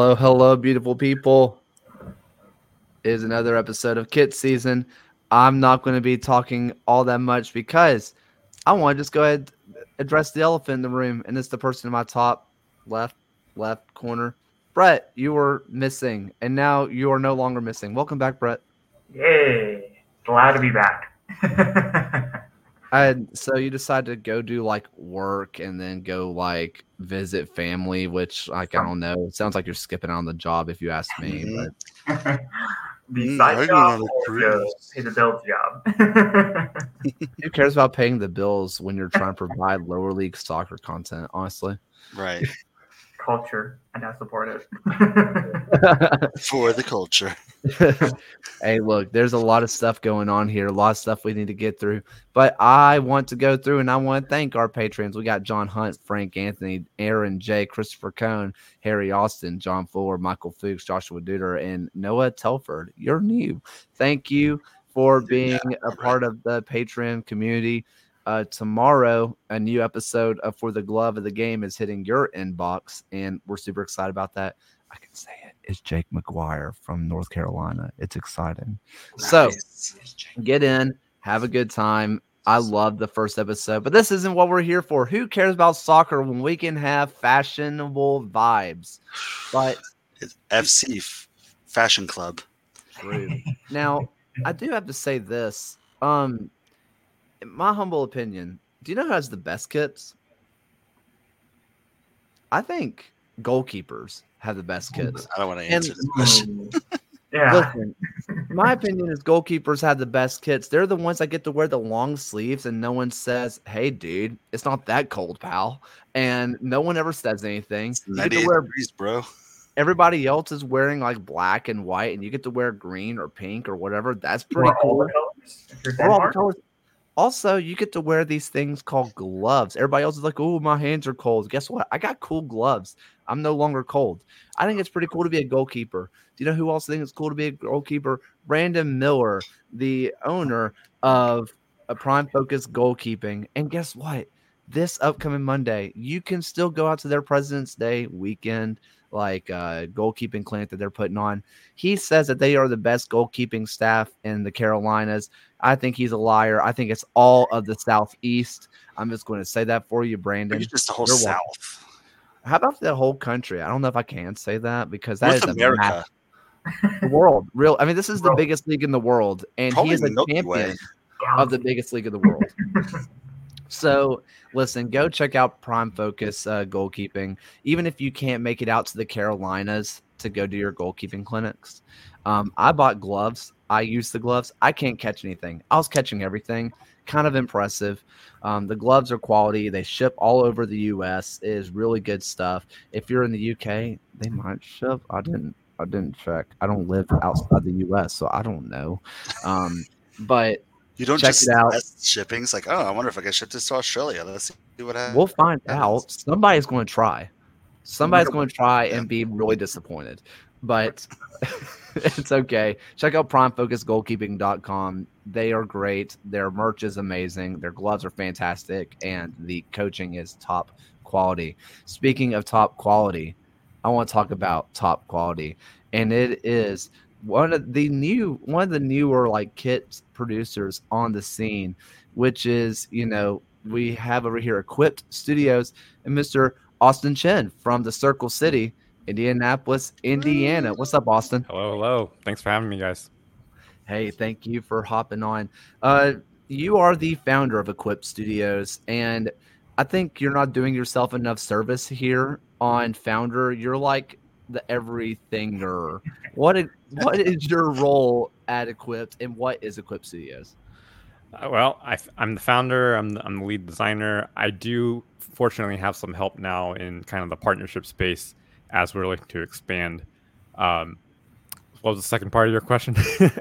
Hello, beautiful people. It is another episode of Kit Season. I'm not going to be talking all that much because I want to just go ahead and address the elephant in the room, and it's the person in my top left corner. Brett, you were missing, and now you are no longer missing. Welcome back, Brett. Yay! Glad to be back. So you decided to go do like work and then go like visit family, which like I don't know. It sounds like you're skipping on the job if you ask me, but The side I job went on a or the cruise. pay the bills job? who cares about paying the bills when you're trying to provide lower league soccer content, honestly? Right. Culture, and I support it. For the culture. Hey, look, there's a lot of stuff going on here, a lot of stuff we need to get through. But I want to go through and I want to thank our patrons. We got John Hunt, Frank Anthony, Aaron J, Christopher Cohn, Harry Austin, John Fuller, Michael Fuchs, Joshua Duder, and Noah Telford. You're new. Thank you for being a part of the Patreon community. Tomorrow, a new episode of For the Glove of the Game is hitting your inbox, and we're super excited about that. I can say it. It's Jake McGuire from North Carolina. It's exciting. So get in, have a good time. I love the first episode, but this isn't what we're here for. Who cares about soccer when we can have fashionable vibes? But It's FC Fashion Club. true. Now, I do have to say this. In my humble opinion, do you know who has the best kits? I think goalkeepers have the best kits. I don't want to answer this question. Yeah. Listen, my opinion is goalkeepers have the best kits. They're the ones that get to wear the long sleeves, and no one says, "Hey, dude, it's not that cold, pal." And no one ever says anything. It's You get 98 to wear. degrees, bro. Everybody else is wearing like black and white, and you get to wear green or pink or whatever. That's pretty Or all cool. the colors, if you're Or all the Denmark. colors. Also, you get to wear these things called gloves. Everybody else is like, "Oh, my hands are cold." Guess what? I got cool gloves. I'm no longer cold. I think it's pretty cool to be a goalkeeper. Do you know who else thinks it's cool to be a goalkeeper? Brandon Miller, the owner of a Prime Focus Goalkeeping. And guess what? This upcoming Monday, you can still go out to their President's Day weekend, like goalkeeping clinic that they're putting on. He says that they are the best goalkeeping staff in the Carolinas. I think he's a liar. I think it's all of the Southeast. I'm just going to say that for you, Brandon. Maybe just the whole You're welcome. South. How about the whole country? I don't know if I can say that because that North is America. the world. I mean, this is the biggest league in the world, and Probably he is a Milky champion Way. of the biggest league in the world. So, listen, go check out Prime Focus goalkeeping. Even if you can't make it out to the Carolinas to go do your goalkeeping clinics, I bought gloves. I used the gloves. I can't catch anything. I was catching everything. Kind of impressive. The gloves are quality. They ship all over the U.S. It is really good stuff. If you're in the UK, they might ship. I didn't check. I don't live outside the U.S., so I don't know. But You don't check just it out. test shipping. It's like, oh, I wonder if I can ship this to Australia. Let's see what happens. We'll find out. Somebody's going to try. Somebody's going to try and be really disappointed. But it's okay. Check out primefocusgoalkeeping.com. They are great. Their merch is amazing. Their gloves are fantastic. And the coaching is top quality. Speaking of top quality, I want to talk about top quality. And it is one of the newer like kit producers on the scene, which is, we have over here Equipped Studios and Mr. Austin Chen from the Circle City, Indianapolis, Indiana. What's up, Austin? Hello. Thanks for having me, guys. Hey, thank you for hopping on. You are the founder of Equipped Studios, and I think you're not doing yourself enough service here on founder. You're like the everythinger. What is your role at Equipped, and what is Equipped Studios? I'm the founder. I'm the lead designer. I do fortunately have some help now in kind of the partnership space as we're looking to expand. What was the second part of your question?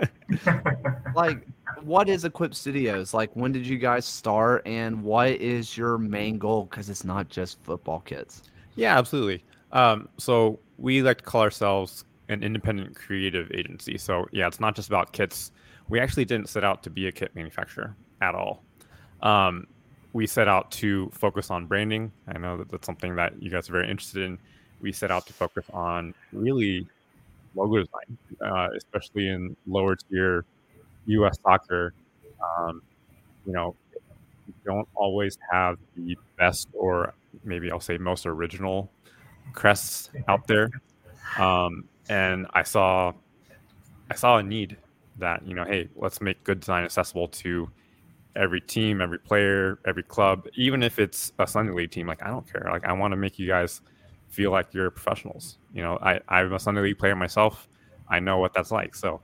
Like, what is Equipped Studios? Like, when did you guys start, and what is your main goal? Because it's not just football kits. Yeah, absolutely. So we like to call ourselves an independent creative agency. So yeah, it's not just about kits. We actually didn't set out to be a kit manufacturer at all. We set out to focus on branding. I know that that's something that you guys are very interested in. we set out to focus on really logo design, especially in lower tier U.S. soccer. Um, you know, we don't always have the best, or maybe I'll say most original crests out there. And I saw a need that, hey, let's make good design accessible to every team, every player, every club, even if it's a Sunday League team. Like, I don't care. Like, I want to make you guys feel like you're professionals. I'm a Sunday League player myself. I know what that's like. So,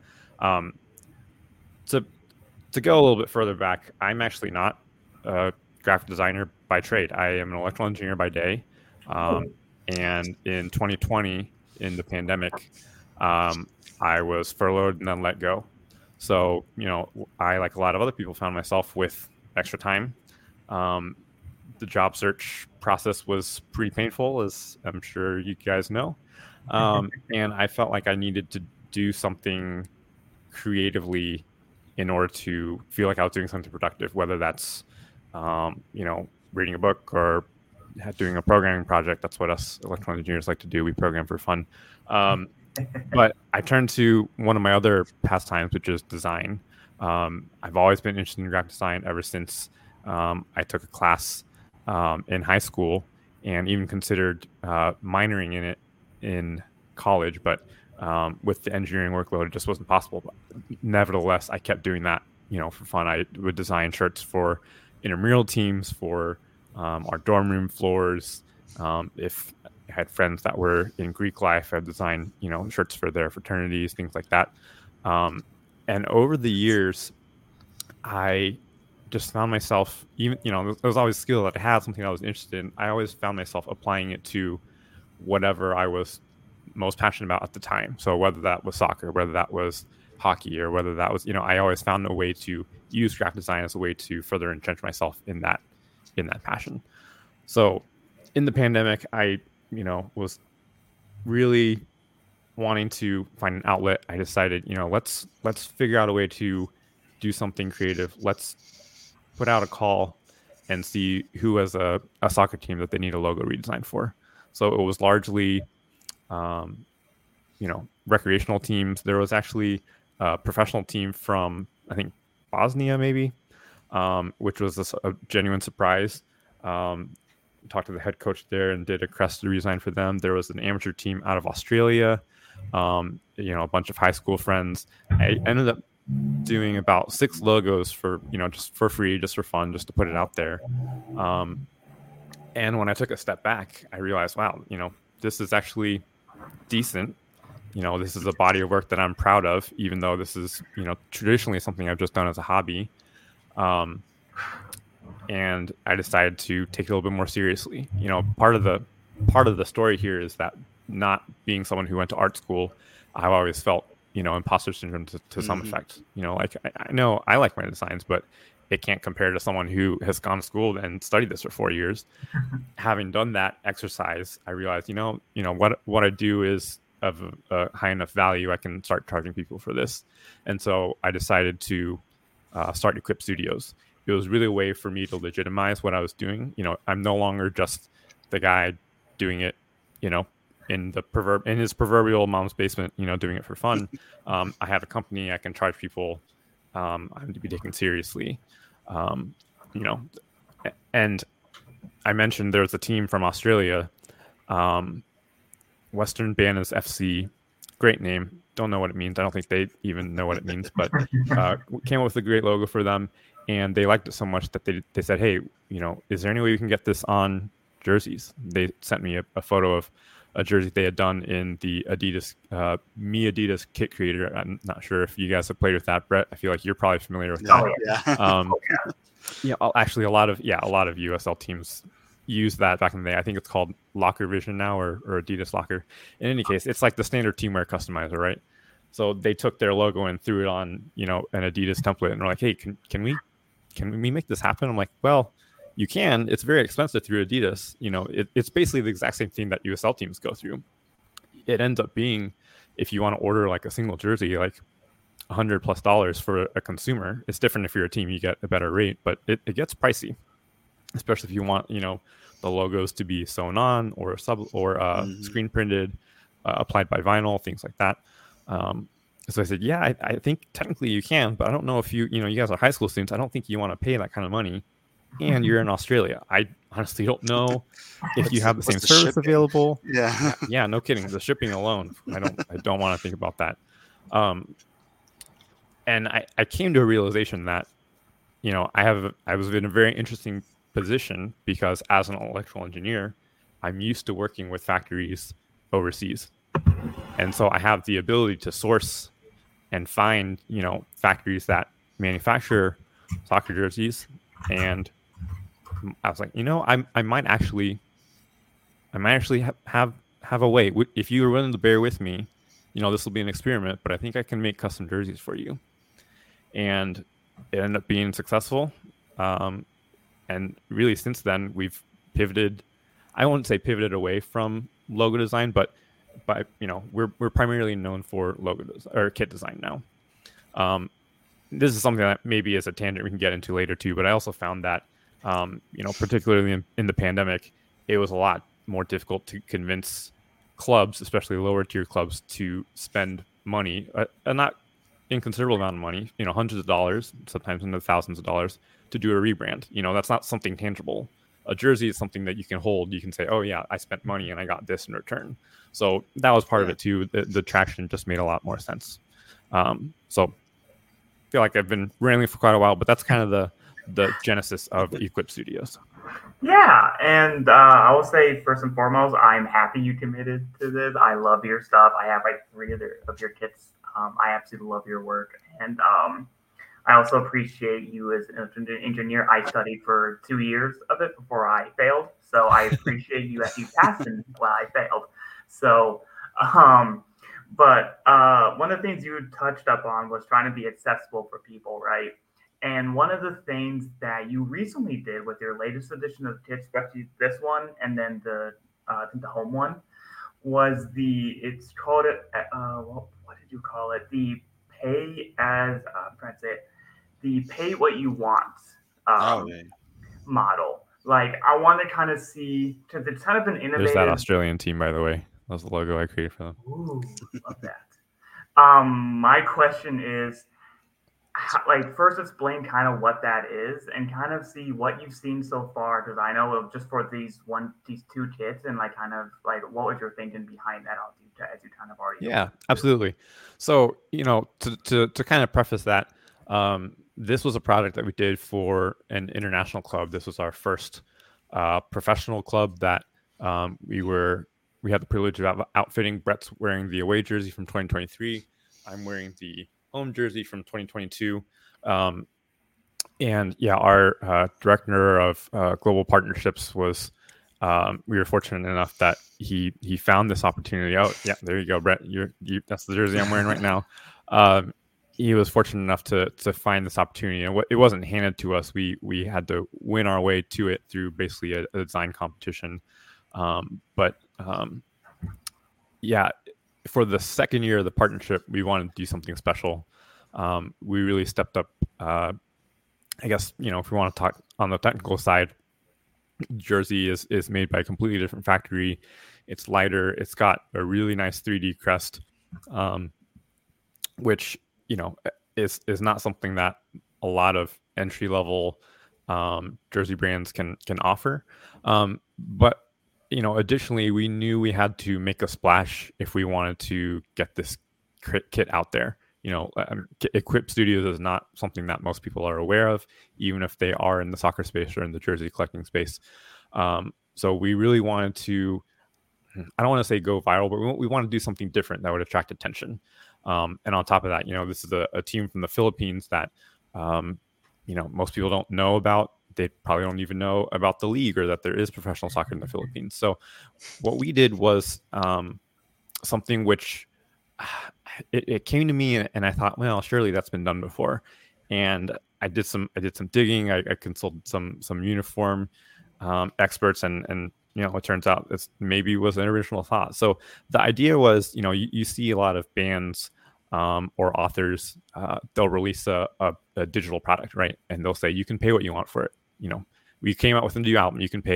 to go a little bit further back, I'm actually not a graphic designer by trade. I am an electrical engineer by day. And in 2020, in the pandemic, I was furloughed and then let go. So, I, like a lot of other people, found myself with extra time. The job search process was pretty painful, as I'm sure you guys know. And I felt like I needed to do something creatively in order to feel like I was doing something productive, whether that's, reading a book or doing a programming project. That's what us electronic engineers like to do. We program for fun. But I turned to one of my other pastimes, which is design. I've always been interested in graphic design ever since I took a class in high school, and even considered minoring in it in college. But with the engineering workload, it just wasn't possible. But nevertheless, I kept doing that, for fun. I would design shirts for intramural teams, for our dorm room floors. If I had friends that were in Greek life, I'd design, shirts for their fraternities, things like that. And over the years, I just found myself, even, there was always a skill that I had, something I was interested in. I always found myself applying it to whatever I was most passionate about at the time. So whether that was soccer, whether that was hockey, or whether that was, I always found a way to use graphic design as a way to further entrench myself in that passion. So in the pandemic, I, was really wanting to find an outlet. I decided, let's figure out a way to do something creative. Let's put out a call and see who has a soccer team that they need a logo redesign for. So it was largely, recreational teams. There was actually a professional team from, I think, Bosnia, maybe, which was a genuine surprise. Talked to the head coach there and did a crest redesign for them. There was an amateur team out of Australia, a bunch of high school friends. I ended up doing about 6 logos for, just for free, just for fun, just to put it out there. And when I took a step back, I realized, wow, this is actually decent. This is a body of work that I'm proud of, even though this is, traditionally something I've just done as a hobby. And I decided to take it a little bit more seriously. Part of the story here is that, not being someone who went to art school, I've always felt, imposter syndrome to some effect. Like, I know I like my designs, but it can't compare to someone who has gone to school and studied this for 4 years. Having done that exercise, I realized, what I do is of a high enough value, I can start charging people for this. And so I decided to start Equip Studios. It was really a way for me to legitimize what I was doing. I'm no longer just the guy doing it, in his proverbial mom's basement, doing it for fun. I have a company. I can charge people. I'm to be taken seriously. And I mentioned there's a team from Australia, Western Banners FC. Great name. Don't know what it means. I don't think they even know what it means, but came up with a great logo for them. And they liked it so much that they said, hey, is there any way we can get this on jerseys? They sent me a photo of a jersey they had done in the Adidas, Me Adidas Kit Creator. I'm not sure if you guys have played with that, Brett. I feel like you're probably familiar with that. Yeah. Actually, a lot of USL teams use that back in the day. I think it's called Locker Vision now, or Adidas Locker. In any case, it's like the standard teamwear customizer, right? So they took their logo and threw it on, an Adidas template, and they're like, hey, can we make this happen? I'm like, well, you can. It's very expensive through Adidas. It's basically the exact same thing that USL teams go through. It ends up being, if you want to order like a single jersey, like $100+ for a consumer. It's different if you're a team, you get a better rate, but it gets pricey, especially if you want, the logos to be sewn on or screen printed, applied by vinyl, things like that. So I said, yeah, I think technically you can, but I don't know if you guys are high school students. I don't think you want to pay that kind of money. And you're in Australia. I honestly don't know if you have the same service available. Yeah, no kidding. The shipping alone, I don't want to think about that. And I came to a realization that, I was in a very interesting position because as an electrical engineer, I'm used to working with factories overseas. And so I have the ability to source and find, factories that manufacture soccer jerseys. And I was like, I might actually have a way. If you are willing to bear with me, this will be an experiment, but I think I can make custom jerseys for you. And it ended up being successful. And really since then we've pivoted. I won't say pivoted away from logo design, but we're primarily known for logo or kit design now. This is something that maybe is a tangent we can get into later too, but I also found that, particularly in the pandemic, it was a lot more difficult to convince clubs, especially lower tier clubs, to spend money, a not inconsiderable amount of money, hundreds of dollars, sometimes into thousands of dollars, to do a rebrand. That's not something tangible. A jersey is something that you can hold. You can say, oh yeah, I spent money and I got this in return. So that was part of it too. The traction just made a lot more sense. So I feel like I've been rambling for quite a while, but that's kind of the genesis of Equip Studios. Yeah, and I will say first and foremost, I'm happy you committed to this. I love your stuff. I have like 3 of your kits. I absolutely love your work, and I also appreciate you as an engineer. I studied for 2 years of it before I failed, so I appreciate you passing while I failed. So, but one of the things you touched up on was trying to be accessible for people, right? And one of the things that you recently did with your latest edition of the kit, especially this one, and then the I think the home one, was it's called what did you call it? The pay as I'm trying to say it. The pay what you want model. Like I want to kind of see, because it's kind of an innovative. There's that Australian team, by the way. That was the logo I created for them. Ooh, love that. My question is, first explain kind of what that is and kind of see what you've seen so far, because I know of just for these 2 kits, and what was your thinking behind that as you kind of already. Yeah, absolutely. So to kind of preface that, this was a project that we did for an international club. This was our first professional club that we had the privilege of outfitting. Brett's wearing the away jersey from 2023. I'm wearing the home jersey from 2022. And yeah, our director of global partnerships was, we were fortunate enough that he found this opportunity. Oh yeah, there you go, Brett. That's the jersey I'm wearing right now. He was fortunate enough to find this opportunity, and it wasn't handed to us. We had to win our way to it through basically a design competition. Yeah, for the second year of the partnership, we wanted to do something special. We really stepped up. I guess if we want to talk on the technical side, jersey is made by a completely different factory. It's lighter. It's got a really nice 3D crest, which is not something that a lot of entry level jersey brands can offer. But additionally, we knew we had to make a splash if we wanted to get this kit out there. Equip Studios is not something that most people are aware of, even if they are in the soccer space or in the jersey collecting space. So we really wanted to, I don't want to say go viral, but we want to do something different that would attract attention. And on top of that, this is a team from the Philippines that, most people don't know about. They probably don't even know about the league or that there is professional soccer in the Philippines. So what we did was something which it came to me and I thought, well, surely that's been done before. And I did some digging. I consulted some uniform experts and it turns out this maybe was an original thought. So the idea was, you see a lot of bands or authors, they'll release a digital product, right? And they'll say, you can pay what you want for it. We came out with a new album. You can pay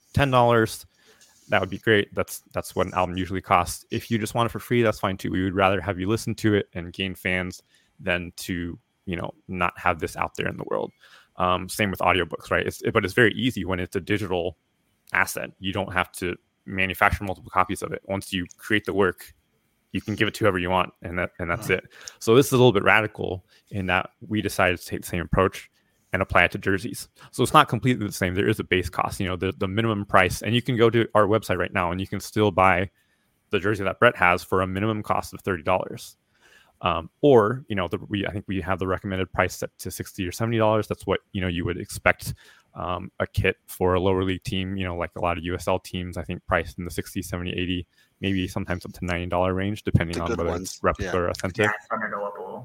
$10, that would be great. That's what an album usually costs. If you just want it for free, that's fine too. We would rather have you listen to it and gain fans than to, not have this out there in the world. Same with audiobooks, right? But it's very easy when it's a digital asset. You don't have to manufacture multiple copies of it. Once you create the work, you can give it to whoever you want, and that's it. So this is a little bit radical in that we decided to take the same approach and apply it to jerseys. So it's not completely the same. There is a base cost, the minimum price, and you can go to our website right now and you can still buy the jersey that Brett has for a minimum cost of $30. Or I think we have the recommended price set to $60 or $70. That's what you would expect a kit for a lower league team, like a lot of USL teams, I think priced in the 60, 70, 80, maybe sometimes up to $90 range, depending on whether it's replica or authentic. Yeah, it's starting to go up a little.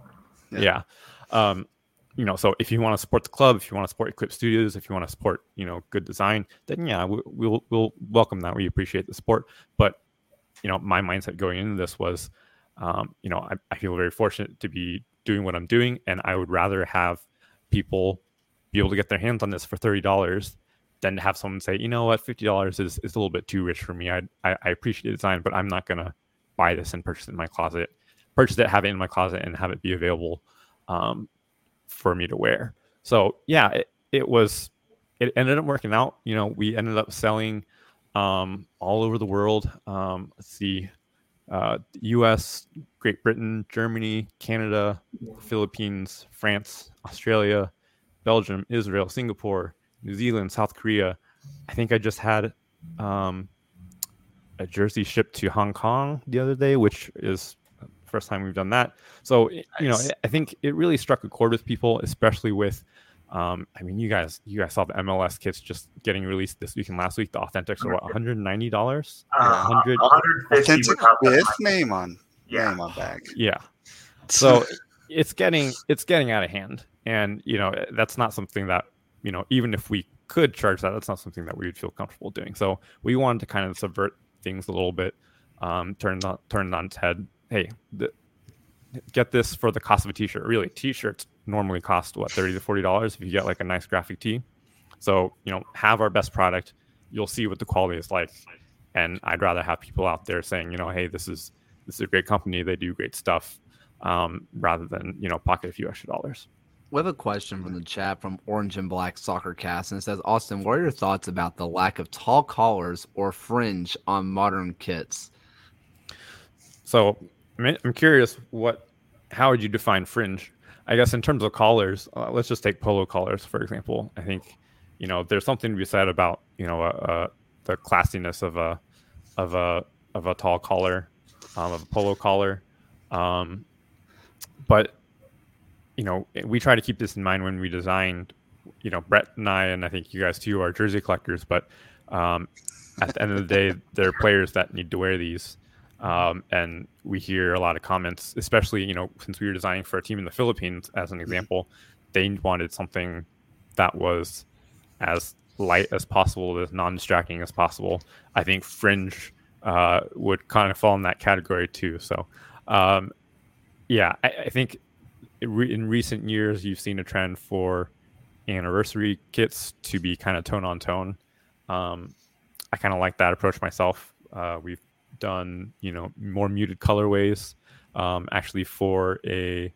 Yeah. So if you want to support the club, if you want to support Eclipse Studios, if you want to support, good design, then we'll welcome that. We appreciate the support. But, my mindset going into this was, I feel very fortunate to be doing what I'm doing, and I would rather have people be able to get their hands on this for $30 than to have someone say, you know what, $50 is a little bit too rich for me. I appreciate the design, but I'm not going to buy this and purchase it in my closet. Purchase it, have it in my closet, and have it be available for me to wear. So yeah, it ended up working out. We ended up selling all over the world. Let's see, US, Great Britain, Germany, Canada, Philippines, France, Australia, Belgium, Israel, Singapore, New Zealand, South Korea. I think I just had a jersey shipped to Hong Kong the other day, which is the first time we've done that. So, Nice. I think it really struck a chord with people, especially with, you guys saw the MLS kits just getting released this week and last week. The Authentics are what, $190? $100? $150 Authentic without the with money. name on bag. Yeah. So it's getting out of hand, and that's not something that even if we could charge that, that's not something that we would feel comfortable doing. So we wanted to kind of subvert things a little bit, turn it on its head. Hey, get this for the cost of a t-shirt. Really, t-shirts normally cost what, $30 to $40 if you get like a nice graphic tee. So have our best product. You'll see what the quality is like, and I'd rather have people out there saying, hey, this is a great company, they do great stuff, rather than pocket a few extra dollars. We have a question from the chat from Orange and Black Soccer Cast, and it says, Austin, what are your thoughts about the lack of tall collars or fringe on modern kits? So I'm curious, how would you define fringe? I guess in terms of collars, let's just take polo collars, for example. I think, there's something to be said about, the classiness of a tall collar, of a polo collar. But we try to keep this in mind when we designed, Brett and I think you guys too are jersey collectors, but at the end of the day, there are players that need to wear these. And we hear a lot of comments, especially, since we were designing for a team in the Philippines, as an example, they wanted something that was as light as possible, as non-distracting as possible. I think fringe would kind of fall in that category too. So, I think in recent years, you've seen a trend for anniversary kits to be kind of tone on tone. I kind of like that approach myself. We've done, more muted colorways, actually for a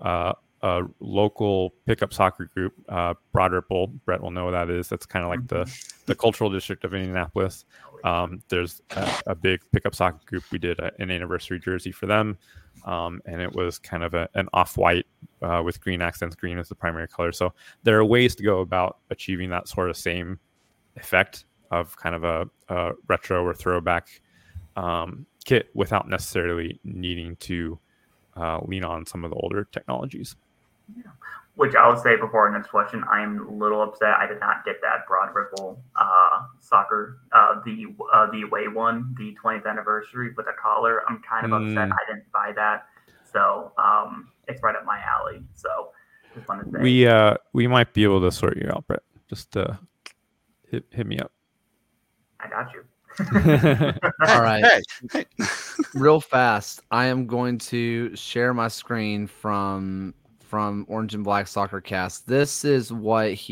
local pickup soccer group, Broad Ripple. Brett will know what that is. That's kind of like the cultural district of Indianapolis. There's a big pickup soccer group. We did an anniversary jersey for them. And it was kind of an off-white with green accents. Green is the primary color. So there are ways to go about achieving that sort of same effect of kind of a retro or throwback kit without necessarily needing to lean on some of the older technologies. Yeah. Which I would say before our next question, I am a little upset I did not get that Broad Ripple soccer, the away one, the 20th anniversary with a collar. I'm kind of upset I didn't buy that. So it's right up my alley. So just wanted to say we might be able to sort you out, Brett. Just hit me up. I got you. All right. Hey. Real fast, I am going to share my screen from Orange and Black Soccer Cast. This is what he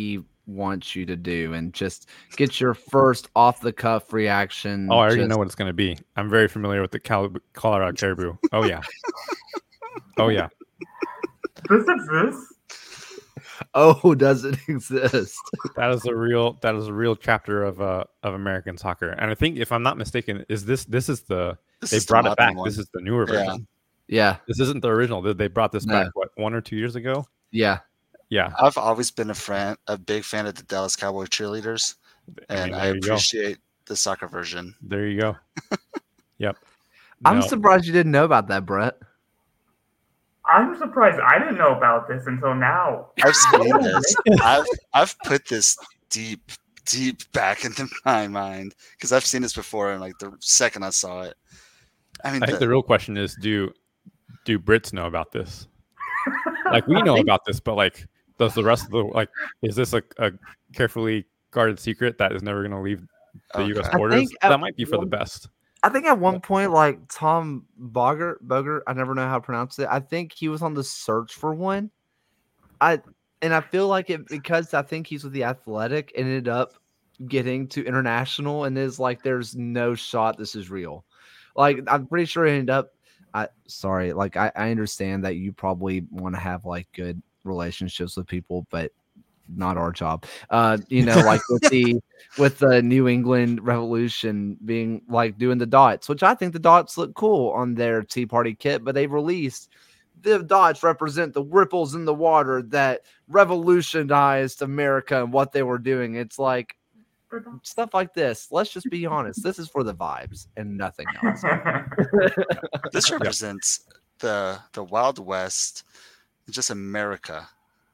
want you to do, and just get your first off the cuff reaction. Oh, I already know what it's going to be. I'm very familiar with the Colorado caribou. Oh yeah. Oh yeah. This exists. Oh, does it exist? That is a real chapter of American soccer. And I think, if I'm not mistaken, this is the they brought it back. One. This is the newer version. Yeah. This isn't the original. They brought this back 1 or 2 years ago? Yeah. Yeah. I've always been a big fan of the Dallas Cowboy cheerleaders, and I appreciate the soccer version. There you go. Yep. I'm surprised you didn't know about that, Brett. I'm surprised I didn't know about this until now. I've seen this. I've put this deep back into my mind because I've seen this before, and like the second I saw it, I think the real question is, do Brits know about this? Like, we know about this, but like, does the rest of the is this a carefully guarded secret that is never going to leave the U.S. borders? That might be for the best. I think at one point, like Tom Bogert, I never know how to pronounce it. I think he was on the search for one. I feel like it because I think he's with the Athletic, ended up getting to international, and is like, there's no shot this is real. Like, I'm pretty sure it ended up. I understand that you probably want to have like good relationships with people, but not our job. Like with the New England Revolution being like doing the dots, which I think the dots look cool on their Tea Party kit, but they released the dots represent the ripples in the water that revolutionized America and what they were doing. It's like stuff like this. Let's just be honest. This is for the vibes and nothing else. This represents the Wild West, just America.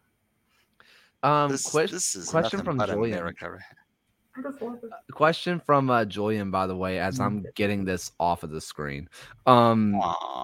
This is question from Julian. America. Question from Julian, by the way, as I'm getting this off of the screen. Austin,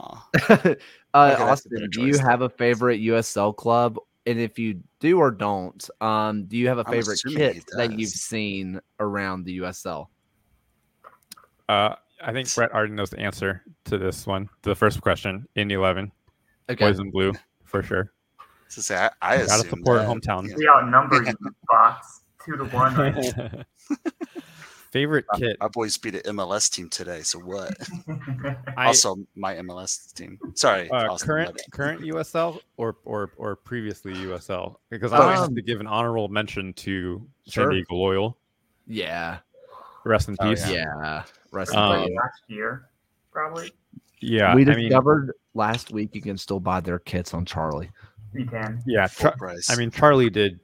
do you have a favorite USL club? And if you do or don't, do you have a favorite kit that you've seen around the USL? I think Brett already knows the answer to this one. To the first question, Indy 11. Okay. Boys in blue, for sure. To say, I gotta support hometown. We outnumber you, Fox, 2-1. Favorite kit. Our boys beat an MLS team today, so what? Also, my MLS team. Sorry, current USL or previously USL? Because I have to give an honorable mention to San Diego Loyal. Yeah. Rest in peace. Yeah. Rest in peace. Last year, probably. Yeah. We discovered last week you can still buy their kits on Charlie. You can. Yeah. Charlie did.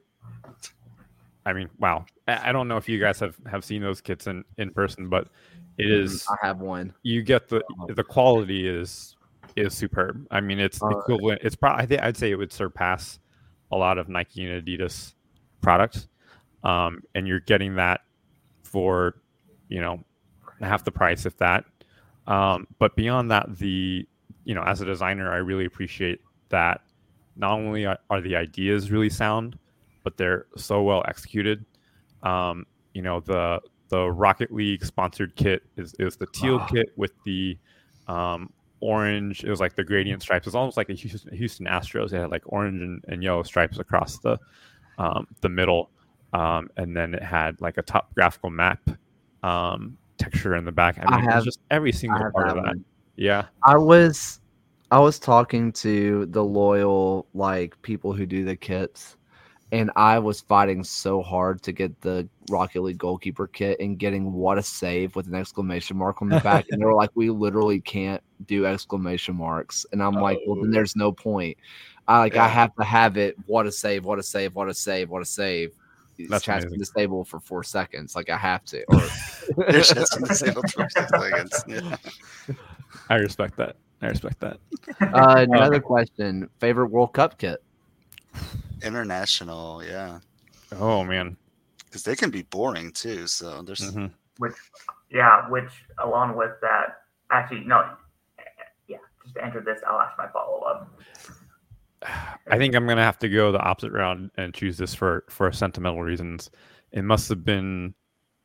Wow. I don't know if you guys have seen those kits in person, but it is. I have one. You get the quality is superb. I mean, it's equivalent. It's probably, I'd say it would surpass a lot of Nike and Adidas products. And you're getting that for, half the price, if that. But beyond that, as a designer, I really appreciate that not only are the ideas really sound, but they're so well executed. The Rocket League sponsored kit is the teal kit with the orange. It was like the gradient stripes. It's almost like a Houston Astros. It had like orange and yellow stripes across the middle, and then it had like a top graphical map texture in the back. I mean, it's just every single part of that. One. Yeah, I was talking to the Loyal people who do the kits. And I was fighting so hard to get the Rocket League goalkeeper kit and getting what a save with an exclamation mark on the back. And they were like, we literally can't do exclamation marks. And I'm like, well, then there's no point. I have to have it. What a save, what a save, what a save, what a save. That's chat's been disabled for 4 seconds. Like, I have to. Your chat's been disabled for 4 seconds. Yeah. I respect that. Another question. Favorite World Cup kit? International, yeah. Oh man, because they can be boring too. So there's which along with that, actually no, yeah. Just to enter this, I'll ask my follow up. I think I'm gonna have to go the opposite route and choose this for sentimental reasons. It must have been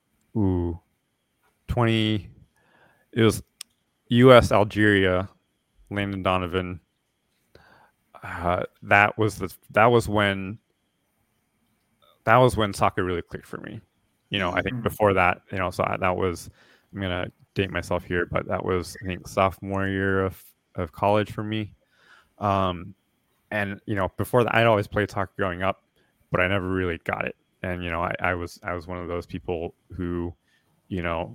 20. It was U.S. Algeria, Landon Donovan. That was when that was when soccer really clicked for me. I think Mhm. before that, so that was, I'm gonna date myself here, but that was, I think, sophomore year of college for me. And before that, I'd always played soccer growing up, but I never really got it. And I was one of those people who, you know,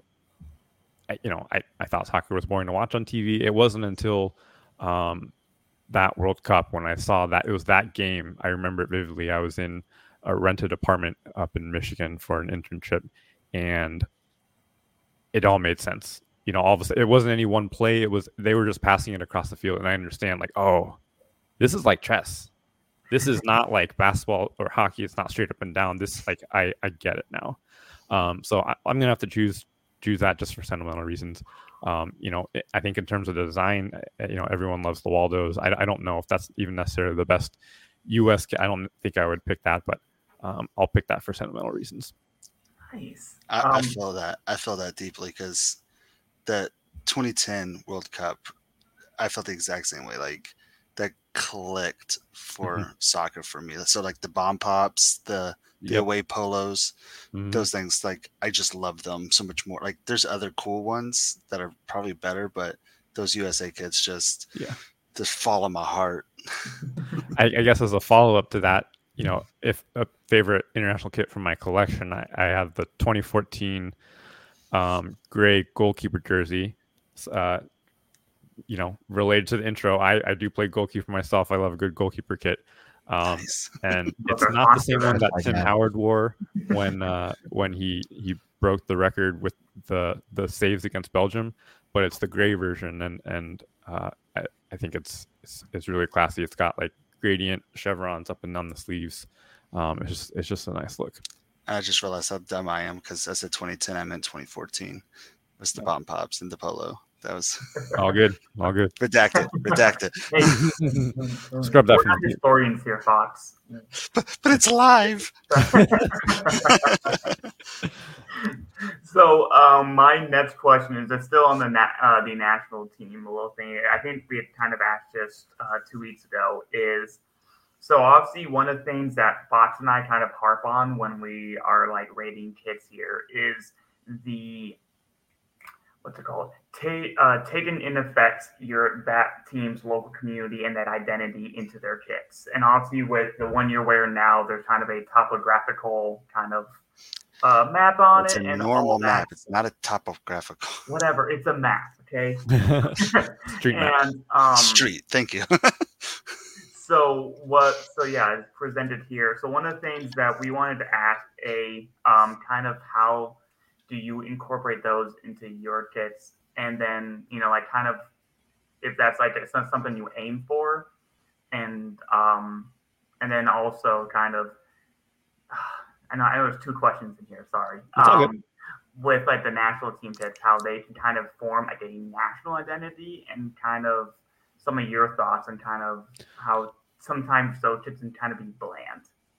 I thought soccer was boring to watch on TV. It wasn't until that World Cup when I saw that it was that game. I remember it vividly. I was in a rented apartment up in Michigan for an internship, and it all made sense. All of a sudden, it wasn't any one play. It was they were just passing it across the field, and I understand like, oh, this is like chess. This is not like basketball or hockey. It's not straight up and down. This like I get it now. So I'm gonna have to choose that just for sentimental reasons. I think in terms of the design, everyone loves the Waldos. I don't know if that's even necessarily the best U.S. I don't think I would pick that, but I'll pick that for sentimental reasons. Nice. I feel that. I feel that deeply because the 2010 World Cup, I felt the exact same way. Like that clicked for soccer for me. So like the bomb pops, the away polos, those things, like I just love them so much more. Like there's other cool ones that are probably better, but those USA kids just fall in my heart. I guess as a follow-up to that, if a favorite international kit from my collection, I have the 2014 gray goalkeeper jersey. Related to the intro, I do play goalkeeper myself. I love a good goalkeeper kit. Nice. And it's not the same one that Tim Howard wore when he broke the record with the saves against Belgium, but it's the gray version, and I think it's really classy. It's got like gradient chevrons up and down the sleeves. It's just a nice look. I just realized how dumb I am because I said 2010, I meant 2014. It was the bomb pops and the polo. That was all good. Redacted. Hey, Scrub that we're from not the historians here, Fox. But it's live. So my next question is, it's still on the national team. A little thing I think we had kind of asked just 2 weeks ago is, so obviously one of the things that Fox and I kind of harp on when we are like rating kits here is the what's it called? Taking in effect that team's local community and that identity into their kits. And obviously with the one you're wearing now, there's kind of a topographical kind of map on It's it. a and normal all that. map. It's not a topographical. Whatever. It's a map. Okay. street map. Street. Thank you. So it's presented here. So one of the things that we wanted to ask kind of how do you incorporate those into your kits? And then, like kind of if that's like it's not something you aim for, and then also kind of I know there's 2 questions in here, sorry. With like the national team kits, how they can kind of form like a national identity, and kind of some of your thoughts and kind of how sometimes those kits can kind of be bland.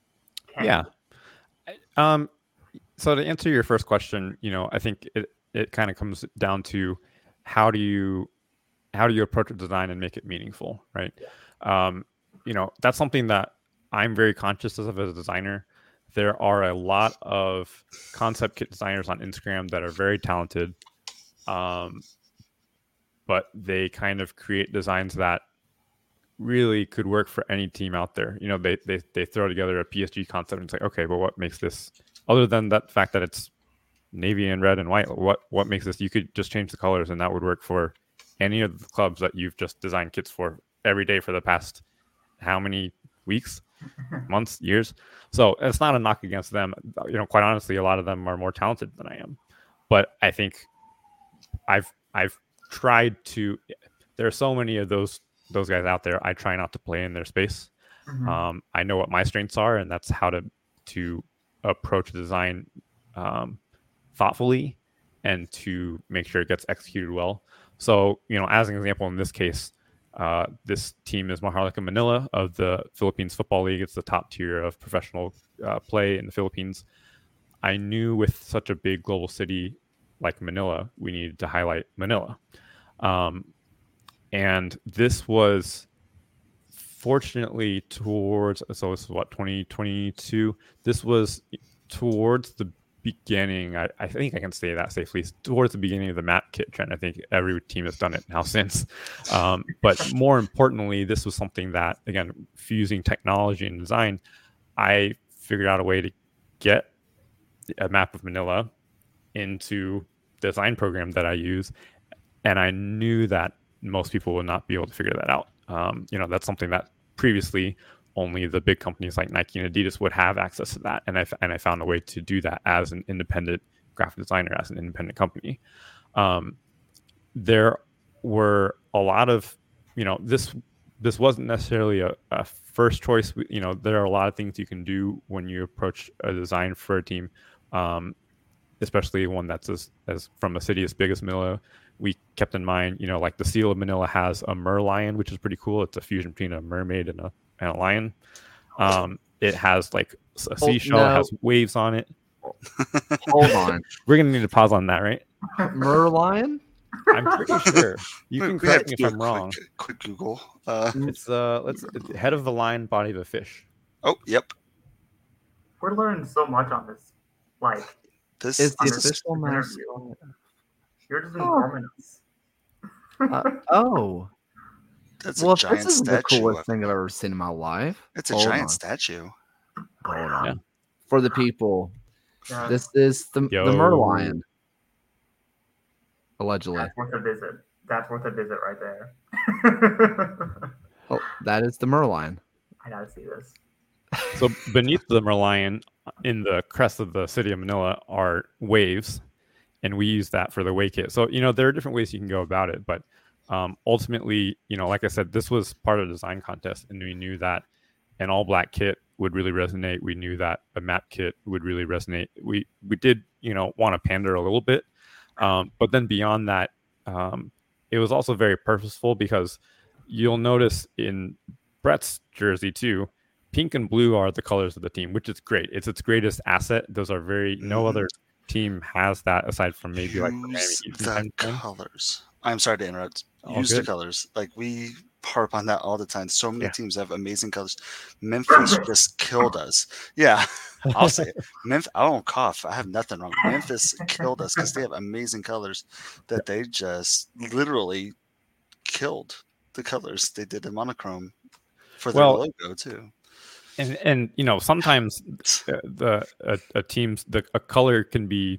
So to answer your first question, I think it kind of comes down to how do you approach a design and make it meaningful, right? That's something that I'm very conscious of as a designer. There are a lot of concept kit designers on Instagram that are very talented, but they kind of create designs that really could work for any team out there. They throw together a PSG concept and it's like, okay, but what makes this, other than that fact that it's navy and red and white, what makes this? You could just change the colors and that would work for any of the clubs that you've just designed kits for every day for the past how many weeks, months, years. So it's not a knock against them. Quite honestly, a lot of them are more talented than I am. But I think I've tried to, there are so many of those guys out there. I try not to play in their space. Mm-hmm. I know what my strengths are, and that's how to approach design thoughtfully and to make sure it gets executed well. So, as an example, in this case, this team is Maharlika Manila of the Philippines Football League. It's the top tier of professional play in the Philippines. I knew with such a big global city like Manila, we needed to highlight Manila. And this was unfortunately, towards so this is what 2022. This was towards the beginning. I think I can say that safely. Towards the beginning of the map kit trend. I think every team has done it now since. But more importantly, this was something that, again, fusing technology and design, I figured out a way to get a map of Manila into the design program that I use, and I knew that most people would not be able to figure that out. That's something that previously only the big companies like Nike and Adidas would have access to that, and I found a way to do that as an independent graphic designer, as an independent company. There were a lot of, this wasn't necessarily a first choice. There are a lot of things you can do when you approach a design for a team, especially one that's as from a city as big as Manila. We kept in mind, like the Seal of Manila has a merlion, which is pretty cool. It's a fusion between a mermaid and a lion. It has like a seashell. It has waves on it. Hold on. We're going to need to pause on that, right? Merlion? I'm pretty sure. You can correct me if I'm wrong. Quick Google. It's head of the lion, body of a fish. Oh, yep. We're learning so much on this. Like, This is the this official mascot. you're just informing us. Oh. That's a Well, giant this is the statue. coolest thing I've ever seen in my life. It's a Hold giant on. statue. Hold on. Yeah. For the people, Yeah, this is the merlion. Allegedly. that's worth a visit. That's worth a visit right there. Oh, that is the merlion. I gotta see this. So beneath the merlion, in the crest of the city of Manila, are waves, and we use that for the wake kit. So there are different ways you can go about it, but ultimately, like I said, this was part of the design contest, and we knew that an all black kit would really resonate. We knew that a map kit would really resonate. We did want to pander a little bit, but then beyond that, it was also very purposeful, because you'll notice in Brett's jersey too, pink and blue are the colors of the team, which is great. It's its greatest asset. Those are no other team has that aside from maybe like the Miami Heat the sometimes. colors. I'm sorry to interrupt. All Use the good. colors. Like, we harp on that all the time. So many Yeah. teams have amazing colors. Memphis just killed us. Yeah, I'll say it. Memphis. I don't cough. I have nothing wrong. Memphis killed us because they have amazing colors that they just literally killed the colors. They did a monochrome for their Well, logo too. And sometimes a team's the colors can be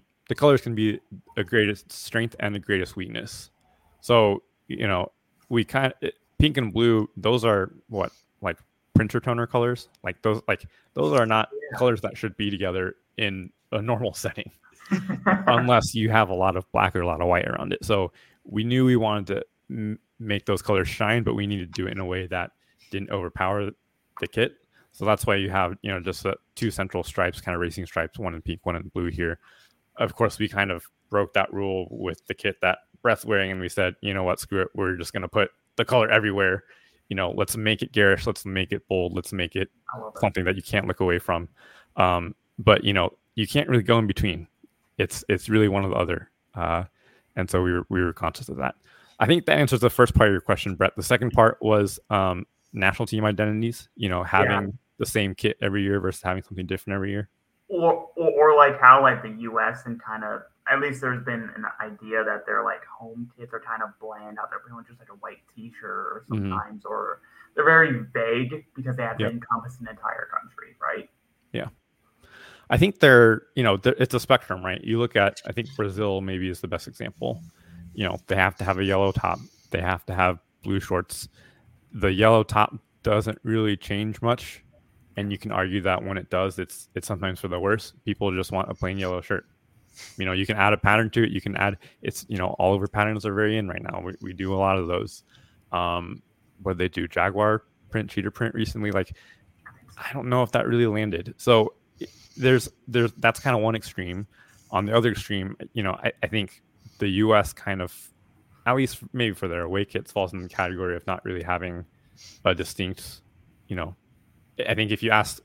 a greatest strength and a greatest weakness. So we pink and blue, those are what, like printer toner colors. Like those are not colors that should be together in a normal setting, unless you have a lot of black or a lot of white around it. So we knew we wanted to make those colors shine, but we needed to do it in a way that didn't overpower the kit. So that's why you have, just the two central stripes, kind of racing stripes, one in pink, one in blue here. Of course, we kind of broke that rule with the kit that Brett's wearing, and we said, you know what, screw it. We're just going to put the color everywhere. Let's make it garish. Let's make it bold. Let's make it something that you can't look away from. But, you can't really go in between. It's really one or the other. And so we were conscious of that. I think that answers the first part of your question, Brett. The second part was national team identities, having the same kit every year versus having something different every year. Or like how like the US and kind of, at least there's been an idea that their like home kits are kind of bland, how they're pretty much just like a white t-shirt or sometimes, or they're very vague because they have to encompass an entire country, right? Yeah. I think it's a spectrum, right? You look at, I think Brazil maybe is the best example. They have to have a yellow top. They have to have blue shorts. The yellow top doesn't really change much. And you can argue that when it does, it's sometimes for the worse. People just want a plain yellow shirt. You can add a pattern to it. You can add, all over patterns are very in right now. We do a lot of those. What they do, Jaguar print, cheater print recently. Like, I don't know if that really landed. So there's that's kind of one extreme. On the other extreme, I think the US kind of, at least maybe for their away kits, falls in the category of not really having a distinct, I think if you asked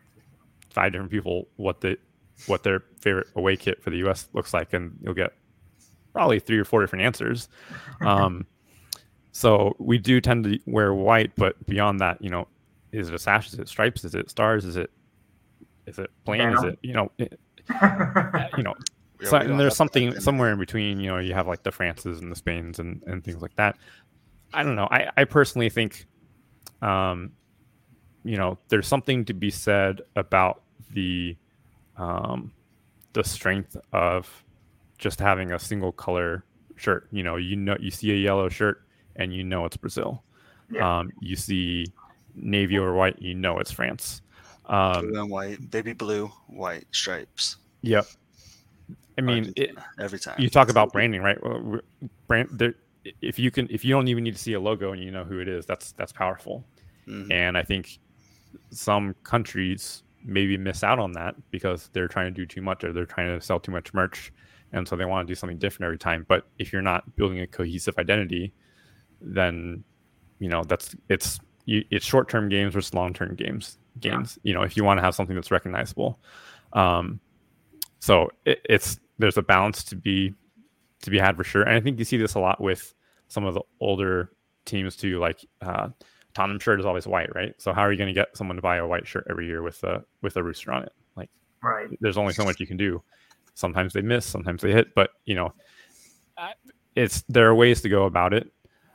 5 different people what their favorite away kit for the US looks like, and you'll get probably 3 or 4 different answers. So we do tend to wear white, but beyond that, is it a sash? Is it stripes? Is it stars? Is it plain? Is it So, and there's something somewhere in between. You have like the Frances and the Spains and things like that. I don't know. I personally think, there's something to be said about the strength of just having a single color shirt. You see a yellow shirt and it's Brazil. Yeah. You see navy or white, it's France. Blue and white, baby blue, white stripes. Yep. I mean, every time you talk about branding, right? If you don't even need to see a logo and you know who it is, that's powerful. Mm-hmm. And I think some countries maybe miss out on that because they're trying to do too much or they're trying to sell too much merch, and so they want to do something different every time. But if you're not building a cohesive identity, then it's short-term games versus long-term games. Yeah. If you want to have something that's recognizable, so there's a balance to be had for sure. And I think you see this a lot with some of the older teams too. Like Tottenham shirt is always white, right? So how are you going to get someone to buy a white shirt every year with a rooster on it? Like, right. There's only so much you can do. Sometimes they miss, sometimes they hit, but there are ways to go about it.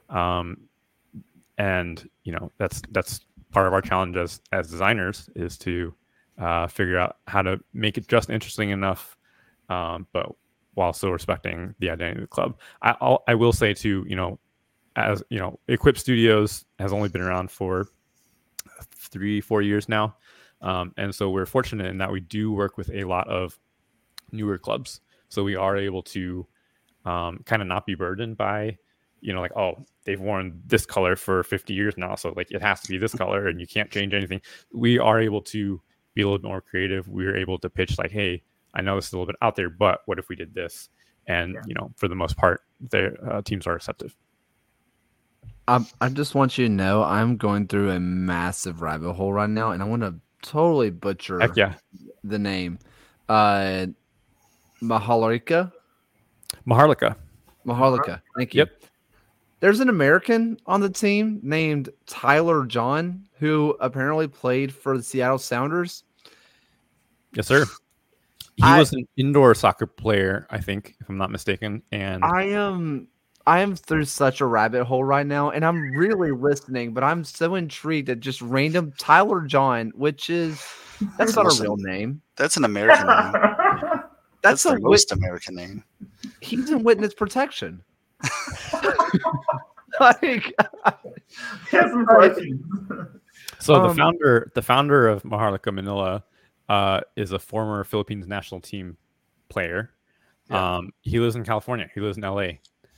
And that's part of our challenge as designers is to figure out how to make it just interesting enough, but while still respecting the identity of the club. I will say too, Equip Studios has only been around for 3-4 years now, and so we're fortunate in that we do work with a lot of newer clubs, so we are able to kind of not be burdened by they've worn this color for 50 years now, so like it has to be this color and you can't change anything. We are able to be a little bit more creative. We're able to pitch like, hey, I know this is a little bit out there, but what if we did this? And for the most part, their teams are receptive. I just want you to know I'm going through a massive rabbit hole right now, and I want to totally butcher the name. Maharlika. Thank you. Yep. There's an American on the team named Tyler John who apparently played for the Seattle Sounders. Yes, sir. He was an indoor soccer player, I think, if I'm not mistaken. And I am through such a rabbit hole right now, and I'm really listening, but I'm so intrigued at just random Tyler John, that's not a real name. That's an American name. That's the most American name. He's in witness protection. Like, so the founder of Maharlika Manila is a former Philippines national team player. Yeah. He lives in California. He lives in LA.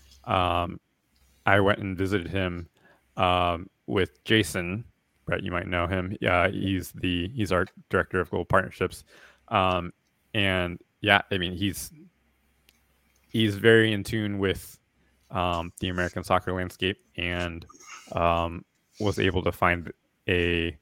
I went and visited him with Jason. Brett, you might know him. Yeah, he's our director of global partnerships. And yeah, I mean he's very in tune with the American soccer landscape, and was able to find a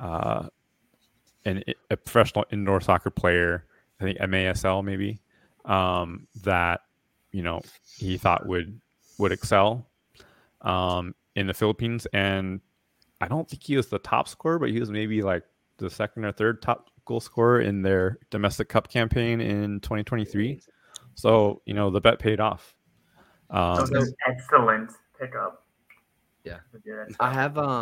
professional indoor soccer player, I think MASL maybe, that he thought would excel in the Philippines. And I don't think he was the top scorer, but he was maybe like the second or third top goal scorer in their domestic cup campaign in 2023. So the bet paid off. Excellent pickup. Yeah, I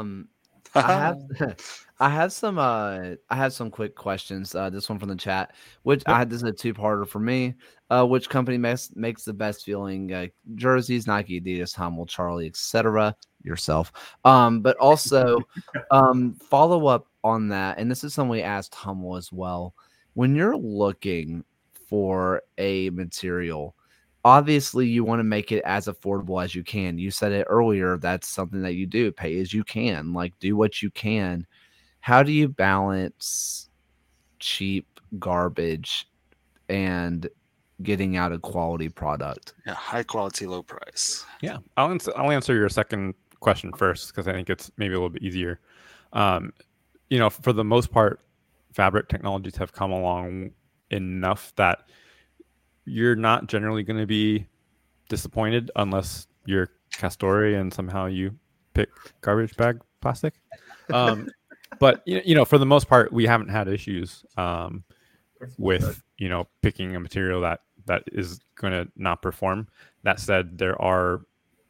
have some quick questions. This one from the chat, this is a two-parter for me. Which company makes the best feeling jerseys? Nike, Adidas, Hummel, Charlie, etc. Yourself. But also follow up on that, and this is something we asked Hummel as well. When you're looking for a material, obviously you want to make it as affordable as you can. You said it earlier. That's something that you do. Pay as you can. Like, do what you can. How do you balance cheap garbage and getting out a quality product? Yeah, high quality, low price. Yeah, I'll answer your second question first because I think it's maybe a little bit easier. For the most part, fabric technologies have come along enough that you're not generally going to be disappointed unless you're Castore and somehow you pick garbage bag plastic. But for the most part, we haven't had issues with picking a material that is going to not perform. That said, there are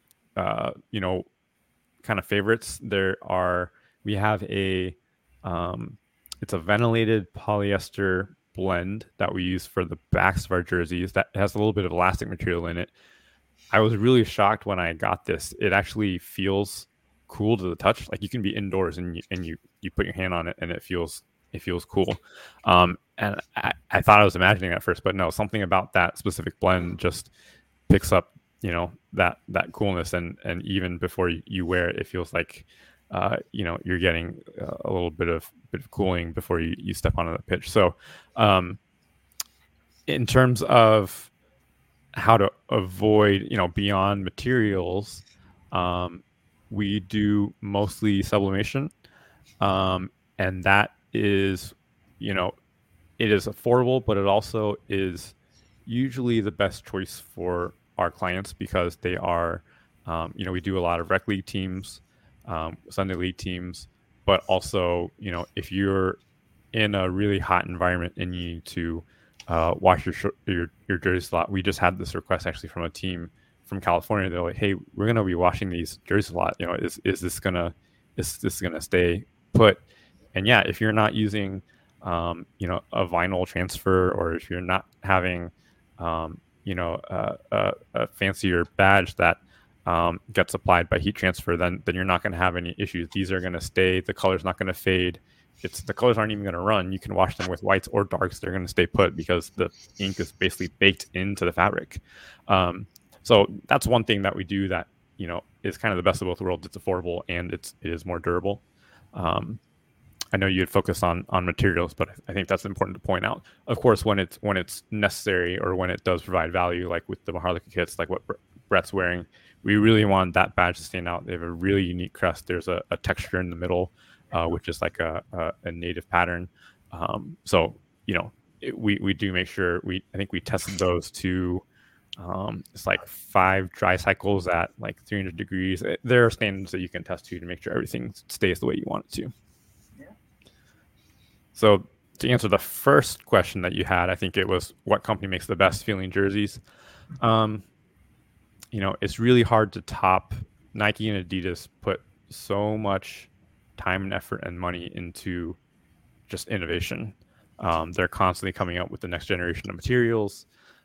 kind of favorites. We have it's a ventilated polyester blend that we use for the backs of our jerseys that has a little bit of elastic material in it. I was really shocked when I got this. It actually feels cool to the touch. Like you can be indoors and you put your hand on it and it feels cool. And I thought I was imagining at first, but no, something about that specific blend just picks up, that coolness. And even before you wear it, it feels like, you're getting a little bit of cooling before you step onto the pitch. So, in terms of how to avoid, beyond materials, we do mostly sublimation. And that is, it is affordable, but it also is usually the best choice for our clients because they are, we do a lot of rec league teams, Sunday league teams, but also, if you're in a really hot environment and you need to wash your jerseys a lot. We just had this request actually from a team from California. They're like, "Hey, we're gonna be washing these jerseys a lot. Is this gonna stay put?" And yeah, if you're not using a vinyl transfer, or if you're not having a fancier badge that gets applied by heat transfer, then you're not going to have any issues. These are going to stay. The color's not going to fade. The colors aren't even going to run. You can wash them with whites or darks. They're going to stay put because the ink is basically baked into the fabric. So that's one thing that we do that is kind of the best of both worlds. It's affordable and it is more durable. I know you'd focus on materials, but I think that's important to point out. Of course, when it's necessary or when it does provide value, like with the Maharlika kits, like what Brett's wearing, we really want that badge to stand out. They have a really unique crest. There's a texture in the middle, which is like a native pattern. So we do make sure I think we tested those to it's like 5 dry cycles at like 300 degrees. There are standards that you can test to make sure everything stays the way you want it to. So to answer the first question that you had, I think it was what company makes the best feeling jerseys. It's really hard to top. Nike and Adidas put so much time and effort and money into just innovation. They're constantly coming up with the next generation of materials.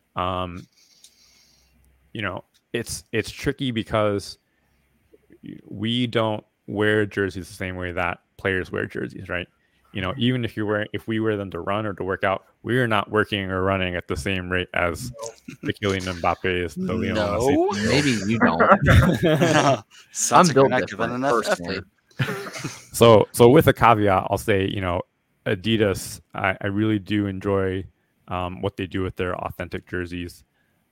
It's tricky because we don't wear jerseys the same way that players wear jerseys, right? Even if we wear them to run or to work out, we are not working or running at the same rate as the Kylian Mbappe's, the Lionel Messi. Maybe you don't. I'm built not giving enough effort. So with a caveat, I'll say, Adidas, I really do enjoy what they do with their authentic jerseys.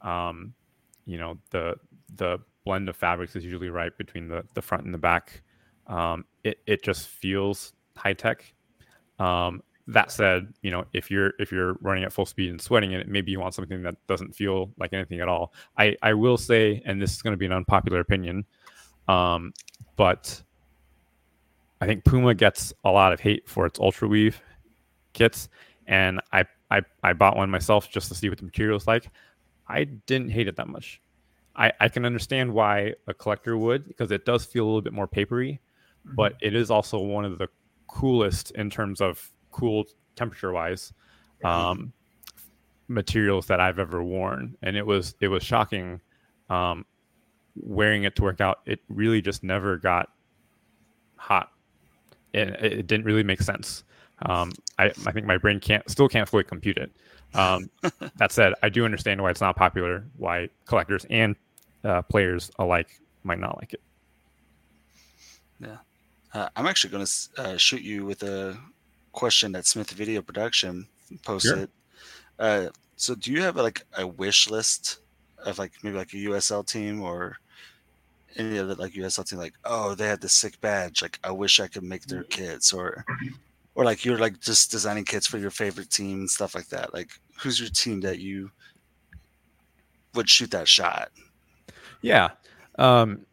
The blend of fabrics is usually right between the front and the back. It just feels high tech. That said, if you're running at full speed and sweating in it, maybe you want something that doesn't feel like anything at all. I will say, and this is going to be an unpopular opinion, but I think Puma gets a lot of hate for its Ultra Weave kits, and I bought one myself just to see what the material is like. I didn't hate it that much. I can understand why a collector would, because it does feel a little bit more papery, but it is also one of the coolest in terms of cool temperature wise materials that I've ever worn. And it was shocking wearing it to work out. It really just never got hot, and it didn't really make sense. I think my brain still can't fully compute it. That said, I do understand why it's not popular, why collectors and players alike might not like it. Yeah. I'm actually going to shoot you with a question that Smith Video Production posted. Sure. So do you have like a wish list of like maybe like a USL team or any other like USL team, like, oh, they had this sick badge, like I wish I could make their kits, or like you're like just designing kits for your favorite team and stuff like that? Like, who's your team that you would shoot that shot? Yeah.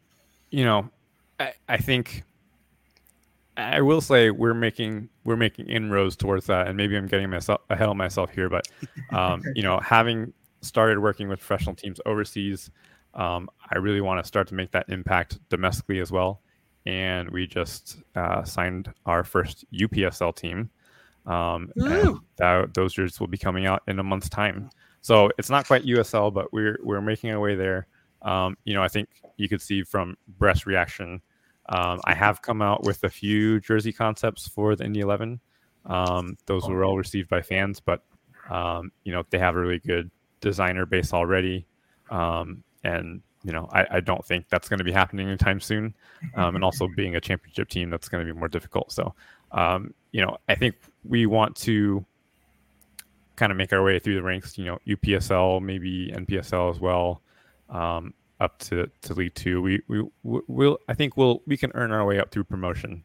you know, I think I will say we're making inroads towards that, and maybe I'm getting myself ahead of myself here, but you know, having started working with professional teams overseas, I really want to start to make that impact domestically as well. And we just signed our first UPSL team, and those jerseys will be coming out in a month's time. So it's not quite USL, but we're making our way there. You know, I think you could see from Brett's reaction. I have come out with a few jersey concepts for the Indy 11. Those were well received by fans, but you know, they have a really good designer base already. And you know, I don't think that's going to be happening anytime soon. And also being a championship team, that's going to be more difficult. So, you know, I think we want to kind of make our way through the ranks, you know, UPSL, maybe NPSL as well. Up to League Two. I think we can earn our way up through promotion.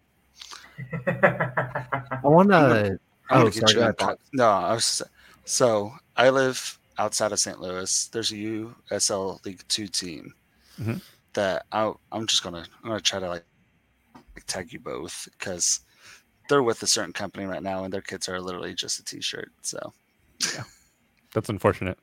I want to. Oh, sorry. No, so I live outside of St. Louis. There's a USL League Two team that I'm gonna try to like tag you both because they're with a certain company right now and their kits are literally just a T-shirt. So yeah, that's unfortunate.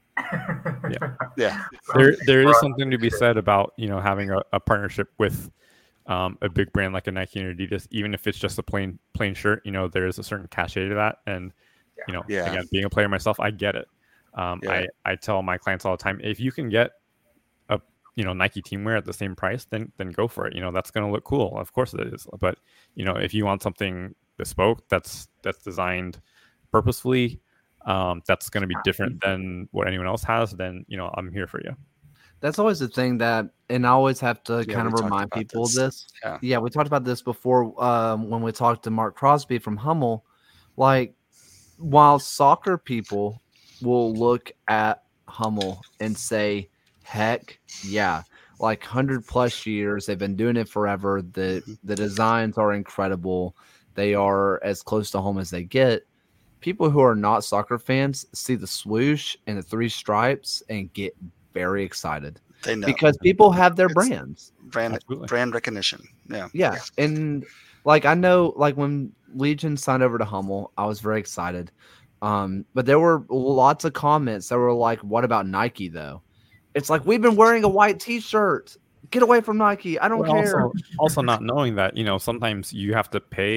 Yeah. There is something to be said about, you know, having a partnership with a big brand like a Nike and Adidas, even if it's just a plain shirt. You know, there is a certain cachet to that, and you know, again, being a player myself, I get it. I tell my clients all the time, if you can get a Nike teamwear at the same price, then go for it. You know, that's going to look cool. Of course it is. But you know, if you want something bespoke that's designed purposefully, that's going to be different than what anyone else has, then, you know, I'm here for you. That's always the thing and I always have to kind of remind people of this. Yeah, we talked about this before when we talked to Mark Crosby from Hummel. Like, while soccer people will look at Hummel and say, heck yeah, like 100+ years, they've been doing it forever. The designs are incredible. They are as close to home as they get. People who are not soccer fans see the swoosh and the 3 stripes and get very excited. They know, because people have their brands. Brand recognition. Yeah. And like, I know, like when Legion signed over to Hummel, I was very excited. But there were lots of comments that were like, what about Nike though? It's like, we've been wearing a white T-shirt. Get away from Nike. I don't care. Also not knowing that, you know, sometimes teams have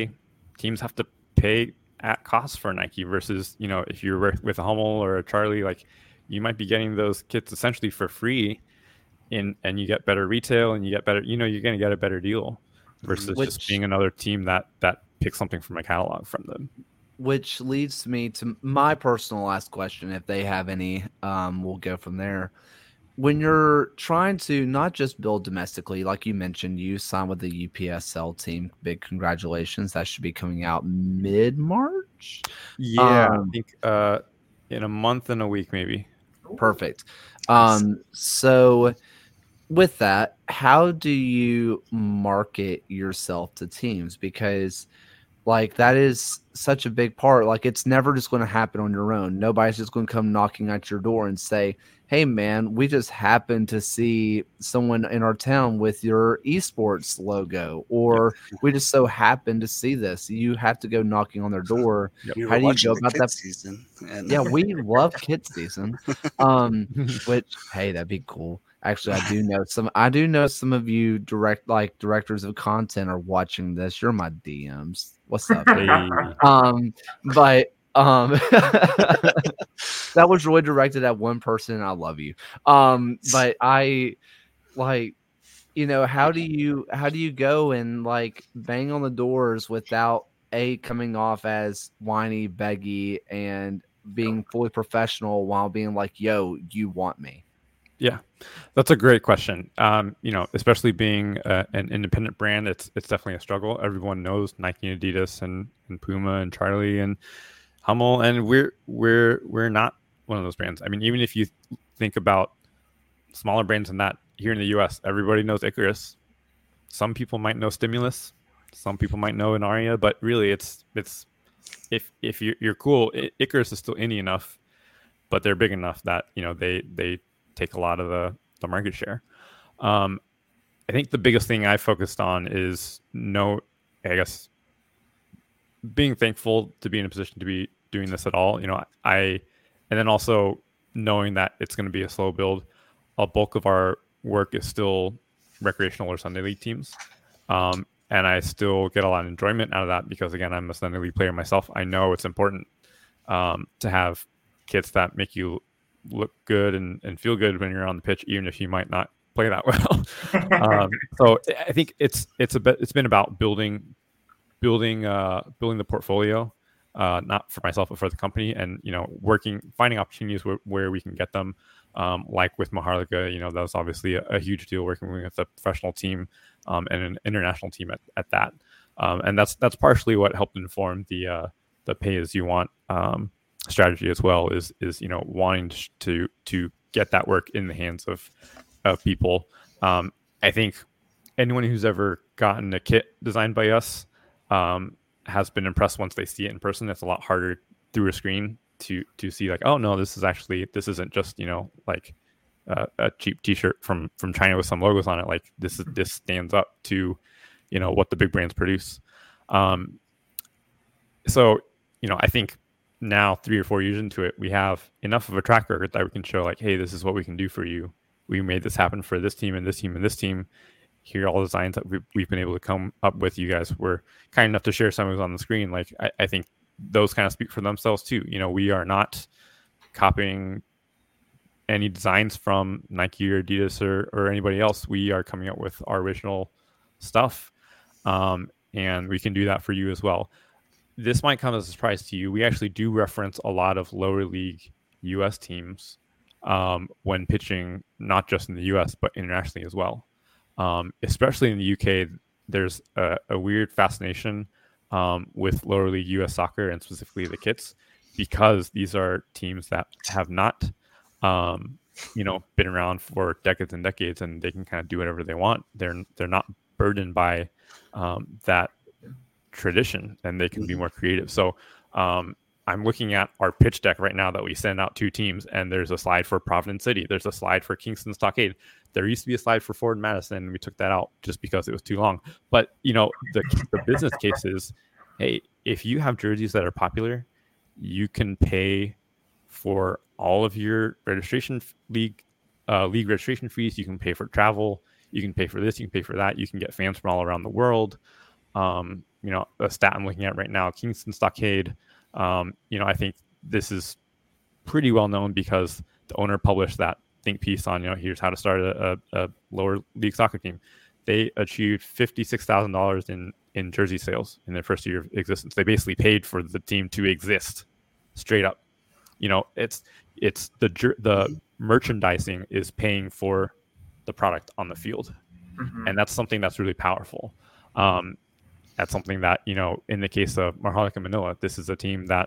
to pay at cost for Nike versus, you know, if you're with a Hummel or a Charlie, like you might be getting those kits essentially for free and you get better retail and you get better, you know, you're going to get a better deal versus just being another team that picks something from a catalog from them. Which leads me to my personal last question. If they have any, we'll go from there. When you're trying to not just build domestically, like you mentioned, you signed with the UPSL team. Big congratulations. That should be coming out mid-March. Yeah, I think in a month and a week, maybe. Perfect. So with that, how do you market yourself to teams? Because like that is such a big part. Like it's never just going to happen on your own. Nobody's just going to come knocking at your door and say, hey man, we just happened to see someone in our town with your esports logo, or we just so happened to see this. You have to go knocking on their door. How do you go about that season? Yeah, we love kid season. Which, hey, that'd be cool. Actually, I do know some of you directors of content are watching this. You're my DMs. What's up? That was really directed at one person. I love you. But I like, you know, how do you go and like bang on the doors without coming off as whiny, beggy, and being fully professional while being like, yo, you want me? Yeah, that's a great question. You know, especially being an independent brand, it's definitely a struggle. Everyone knows Nike and Adidas and Puma and Charlie and Hummel, and we're not one of those brands. I mean, even if you think about smaller brands than that here in the U.S., everybody knows Icarus. Some people might know Stimulus, some people might know Inaria, but really, it's if you're cool, Icarus is still indie enough, but they're big enough that, you know, they take a lot of the market share. I think the biggest thing I focused on is being thankful to be in a position to be doing this at all. And then also knowing that it's going to be a slow build. A bulk of our work is still recreational or Sunday league teams. And I still get a lot of enjoyment out of that because, again, I'm a Sunday league player myself. I know it's important to have kits that make you look good and feel good when you're on the pitch, even if you might not play that well. So I think it's been about building the portfolio, not for myself but for the company, and finding opportunities where we can get them. Like with Maharlika, that was obviously a huge deal, working with a professional team and an international team at that. And that's partially what helped inform the pay as you want strategy as well, is wanting to get that work in the hands of people. I think anyone who's ever gotten a kit designed by us has been impressed once they see it in person. It's a lot harder through a screen to see like, oh no, this isn't just like a cheap t-shirt from China with some logos on it. Like this stands up to what the big brands produce. So I think now 3 or 4 years into it, we have enough of a track record that we can show like, hey, this is what we can do for you. We made this happen for this team and this team and this team. Here are all the designs that we've been able to come up with. You guys were kind enough to share some of those on the screen. Like I think those kind of speak for themselves too. We are not copying any designs from Nike or Adidas or anybody else. We are coming up with our original stuff, and we can do that for you as well. This might come as a surprise to you. We actually do reference a lot of lower league U.S. teams when pitching, not just in the U.S. but internationally as well. Especially in the UK, there's a weird fascination with lower league US soccer and specifically the kits, because these are teams that have not, been around for decades and decades, and they can kind of do whatever they want. They're not burdened by that tradition, and they can be more creative. So I'm looking at our pitch deck right now that we send out 2 teams, and there's a slide for Providence City. There's a slide for Kingston Stockade. There used to be a slide for Ford Madison, and we took that out just because it was too long. But, the business case is, hey, if you have jerseys that are popular, you can pay for all of your league registration fees. You can pay for travel. You can pay for this. You can pay for that. You can get fans from all around the world. A stat I'm looking at right now, Kingston Stockade, I think this is pretty well known because the owner published that think piece on, here's how to start a lower league soccer team. They achieved $56,000 in jersey sales in their first year of existence. They basically paid for the team to exist, straight up. It's the merchandising is paying for the product on the field, and that's something that's really powerful. That's something that, in the case of Maharlika Manila, this is a team that,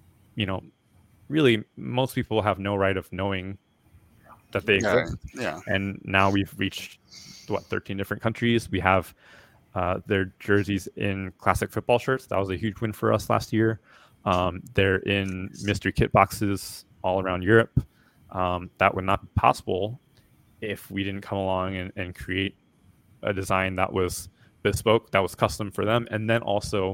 really most people have no right of knowing that they exist. Yeah. And now we've reached 13 different countries. We have their jerseys in classic football shirts. That was a huge win for us last year. They're in mystery kit boxes all around Europe. That would not be possible if we didn't come along and create a design that was bespoke, that was custom for them, and then also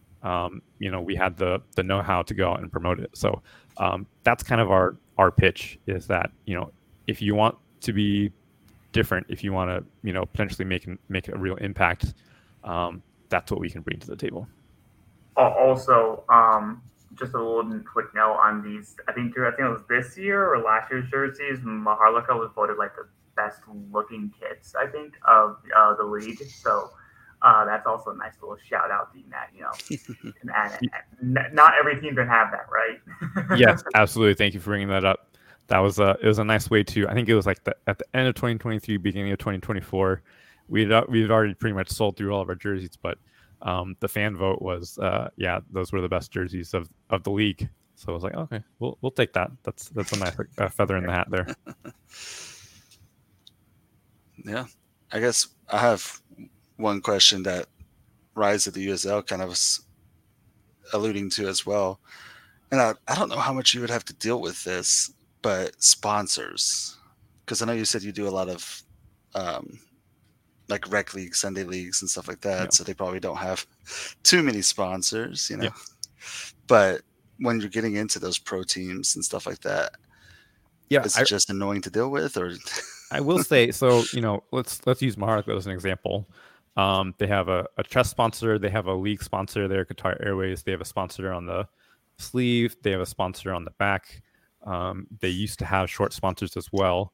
we had the know-how to go out and promote it. So that's kind of our pitch, is that if you want to be different, if you want to potentially make a real impact, that's what we can bring to the table. Also, just a little quick note on these. I think it was this year or last year's jerseys, Maharlika was voted like the best looking kits, I think, of the league. So that's also a nice little shout out, being that not every team can have that, right? Yes, absolutely. Thank you for bringing that up. That was it was a nice way to. I think it was like at the end of 2023, beginning of 2024, we'd already pretty much sold through all of our jerseys, but the fan vote was those were the best jerseys of the league. So I was like, okay, we'll take that. That's a nice feather in the hat there. Yeah, I guess I have one question that Rise of the USL kind of was alluding to as well. And I don't know how much you would have to deal with this, but sponsors, because I know you said you do a lot of like rec leagues, Sunday leagues, and stuff like that. Yeah. So they probably don't have too many sponsors, you know. Yeah. But when you're getting into those pro teams and stuff like that, is it just annoying to deal with, or? I will say, so let's use Maharko as an example. They have a chess sponsor, they have a league sponsor, they're Qatar Airways, they have a sponsor on the sleeve, they have a sponsor on the back. They used to have short sponsors as well.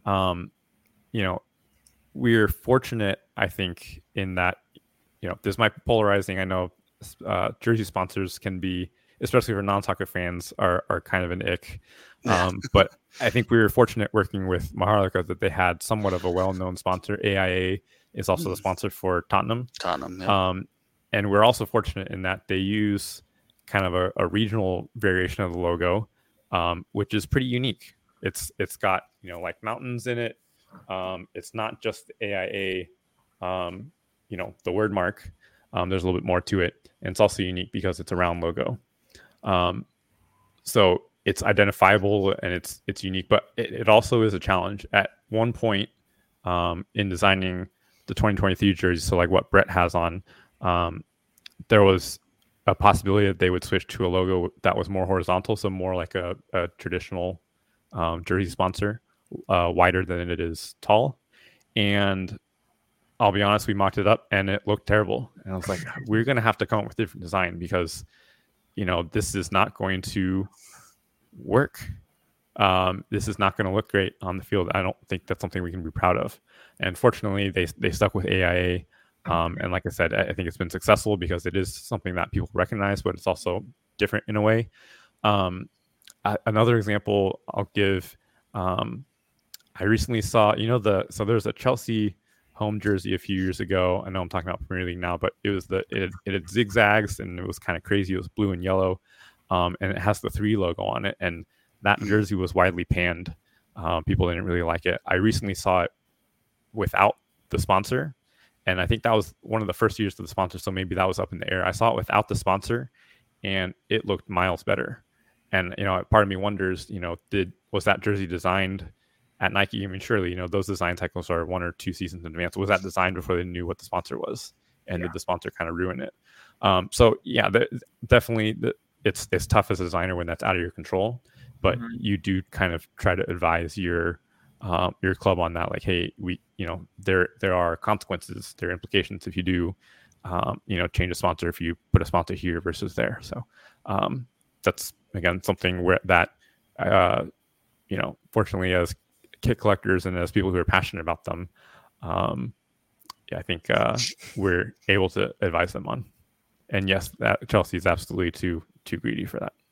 We're fortunate, I think, in that, this might be polarizing. I know jersey sponsors can be, especially for non-soccer fans, are kind of an ick. But I think we were fortunate working with Maharlika that they had somewhat of a well-known sponsor. AIA is also the sponsor for Tottenham. Yeah. And we're also fortunate in that they use kind of a regional variation of the logo, which is pretty unique. It's got like mountains in it. It's not just AIA, the word mark. There's a little bit more to it, and it's also unique because it's a round logo. So it's identifiable and it's unique, but it also is a challenge. At one point, in designing the 2023 jersey, so like what Brett has on, there was a possibility that they would switch to a logo that was more horizontal, so more like a traditional jersey sponsor, wider than it is tall. And I'll be honest, we mocked it up and it looked terrible. And I was like, we're going to have to come up with different design because, this is not going to work. This is not going to look great on the field. I don't think that's something we can be proud of. And fortunately, they stuck with AIA. And like I said, I think it's been successful because it is something that people recognize, but it's also different in a way. Another example I'll give, I recently saw, so there's a Chelsea home jersey a few years ago. I know I'm talking about Premier League now, but it was it had zigzags and it was kind of crazy. It was blue and yellow, and it has the 3 logo on it. And that jersey was widely panned. People didn't really like it. I recently saw it without the sponsor, and I think that was one of the first years of the sponsor, so maybe that was up in the air. I saw it without the sponsor, and it looked miles better. And part of me wonders, was that jersey designed at Nike? I mean, surely, those design cycles are 1 or 2 seasons in advance. Was that designed before they knew what the sponsor was? And did the sponsor kind of ruin it? So yeah, definitely, it's tough as a designer when that's out of your control. But you do kind of try to advise your club on that, like, hey, there are consequences, there are implications if you do, change a sponsor, if you put a sponsor here versus there. So that's again something where that fortunately, as kit collectors and as people who are passionate about them, I think we're able to advise them on. And yes, that Chelsea is absolutely too greedy for that.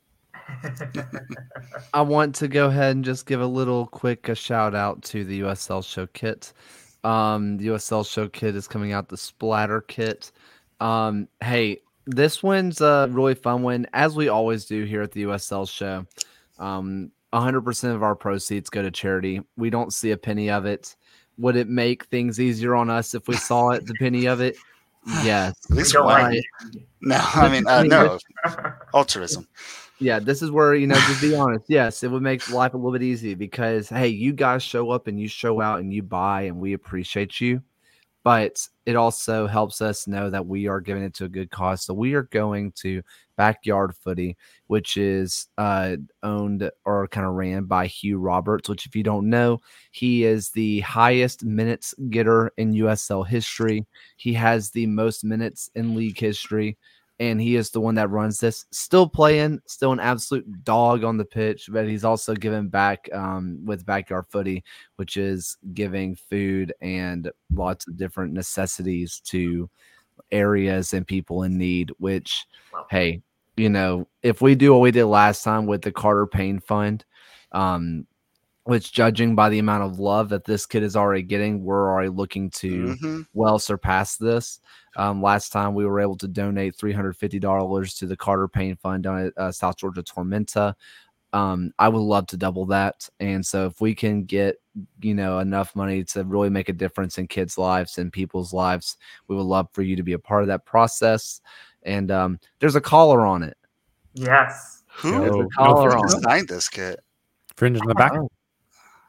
I want to go ahead and just give a little quick shout out to the USL Show kit. The USL Show kit is coming out, the Splatter kit. Hey, this one's a really fun one, as we always do here at the USL Show. 100% of our proceeds go to charity. We don't see a penny of it. Would it make things easier on us if we saw it, the penny of it? Yes. At least why? No, I mean, no. Altruism. Yeah, this is where, just be honest. Yes, it would make life a little bit easy because, hey, you guys show up and you show out and you buy and we appreciate you. But it also helps us know that we are giving it to a good cause. So we are going to Backyard Footy, which is owned or kind of ran by Hugh Roberts, which if you don't know, he is the highest minutes getter in USL history. He has the most minutes in league history. And he is the one that runs this. Still playing, still an absolute dog on the pitch, but he's also giving back with Backyard Footy, which is giving food and lots of different necessities to areas and people in need, which, hey, if we do what we did last time with the Carter Payne Fund, which judging by the amount of love that this kid is already getting, we're already looking to well surpass this. Last time we were able to donate $350 to the Carter Payne Fund down at South Georgia Tormenta. I would love to double that. And so if we can get, enough money to really make a difference in kids' lives and people's lives, we would love for you to be a part of that process. And there's a collar on it. Yes. Who designed this kit? Fringe in the back.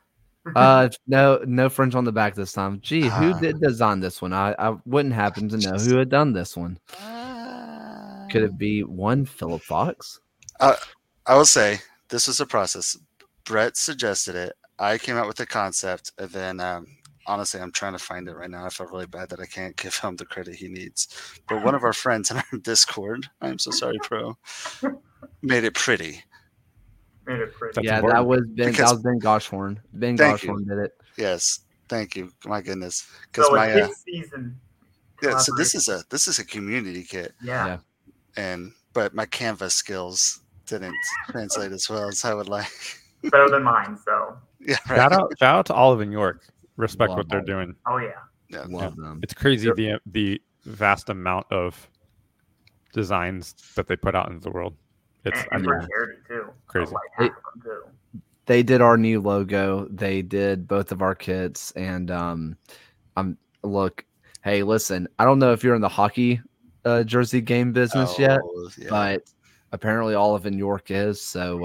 No fringe on the back this time. Gee, who did design this one? I wouldn't happen to know who had done this one. Could it be one Philip Fox? I will say this was a process. Brett suggested it. I came out with the concept, and then honestly, I'm trying to find it right now. I feel really bad that I can't give him the credit he needs. But one of our friends in our Discord, I'm so sorry, Pro, made it pretty. Made it pretty. That's Yeah, important. that was Ben Goshorn. Ben Thank you. Goshorn did it. Yes, thank you. My goodness, because So my a hit season. yeah. So this is a community kit, Yeah. but my Canvas skills didn't translate as well as I would like. Better than mine. So. Yeah, right. Shout out to Olive and York. Respect Love what they're Olive. doing. Oh yeah. Yeah. Love them. It's crazy the vast amount of designs that they put out into the world. It's And for charity too. Crazy. So, like, half of them too. They did our new logo. They did both of our kits, and look. Hey, listen. I don't know if you're in the hockey jersey game business yet, Yeah. but apparently Olive and York is. So,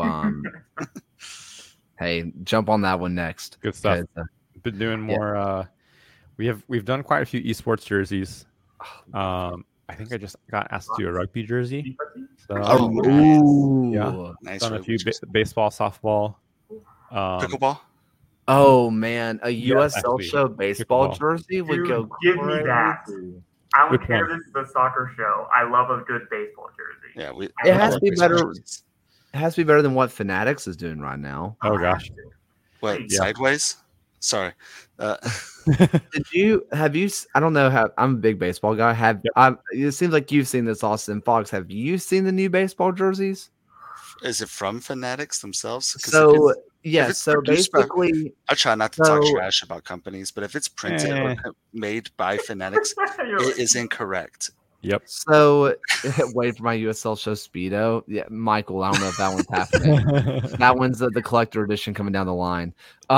hey, jump on that one next. good stuff. 'Cause, Been doing more. We've done quite a few esports jerseys. I think I just got asked to do a rugby jersey. So ooh. Yeah. Nice. done a rugby few jersey. baseball, softball. Pickleball. Oh man, a USL actually, show baseball pickleball. jersey would Dude, go. give me that. crazy. I don't Which care one? if this is a soccer show. I love a good baseball jersey. Yeah, It has to be baseball better. jerseys. It has to be better than what Fanatics is doing right now. Oh gosh. What Yeah. sideways? Sorry. Did you I don't know how I'm a big baseball guy. It seems like you've seen this, Austin Fox. Have you seen the new baseball jerseys? Is it from Fanatics themselves? 'Cause So if yes, it's so produced by- basically I try not to talk so- trash about companies, but if it's printed or made by Fanatics, it is incorrect. Yep. so wait for my USL show Speedo. Yeah, Michael, I don't know if that one's happening. That one's the collector edition coming down the line.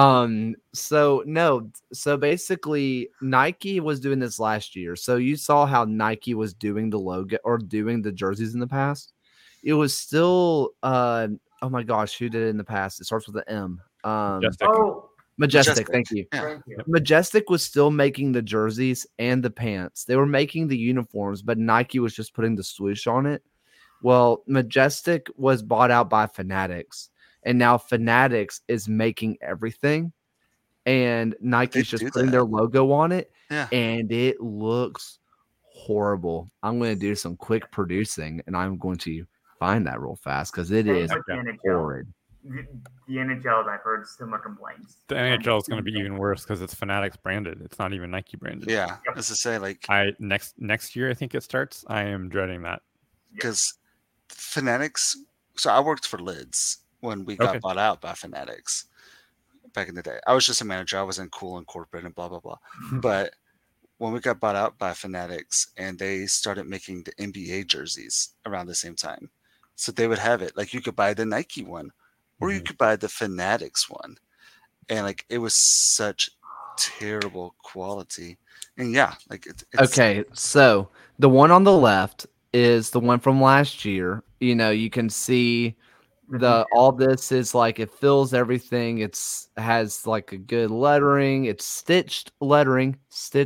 So basically Nike was doing this last year. So you saw how Nike was doing the logo or doing the jerseys in the past. It was still oh my gosh, who did it in the past? It starts with an M. Majestic. Oh, Majestic, thank you. Yeah. thank you. Majestic was still making the jerseys and the pants. They were making the uniforms, but Nike was just putting the swoosh on it. Well, Majestic was bought out by Fanatics, and now Fanatics is making everything, and Nike's They just do putting that. their logo on it, Yeah. and it looks horrible. I'm going to do some quick producing, and I'm going to find that real fast because it Same is with the NHL. horrid. The NHL, I've heard similar complaints. The NHL is going to be even worse because it's Fanatics branded. It's not even Nike branded. Yeah. As I say, like, Next year I think it starts. I am dreading that. because Fanatics. So I worked for Lids when we got Okay. bought out by Fanatics back in the day. I was just a manager. I wasn't cool and corporate and blah blah blah. But when we got bought out by Fanatics and they started making the NBA jerseys around the same time, so they would have it like you could buy the Nike one, or you could buy the Fanatics one, and like it was such terrible quality. And yeah, like it's Okay, so the one on the left is the one from last year. You know, you can see all this is like it fills everything. It's has like a good lettering. It's stitched lettering,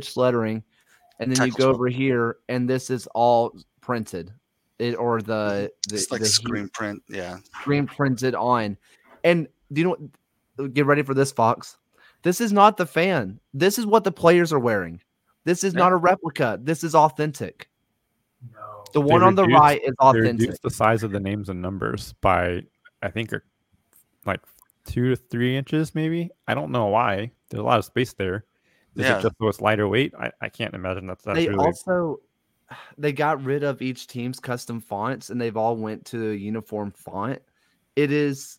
and then you go Tackle over here, and this is all printed. The it's like screen print. Yeah, screen printed on. And do you know what? Get ready for this, Fox. This is not the fan. This is what the players are wearing. This is not a replica. This is authentic. No. The one on the right is They authentic. reduced the size of the names and numbers by I think like 2 to 3 inches, maybe. I don't know why. There's a lot of space there. Is Yeah. it just so it's lighter weight? I can't imagine that's They really also got rid of each team's custom fonts and they've all went to a uniform font. It is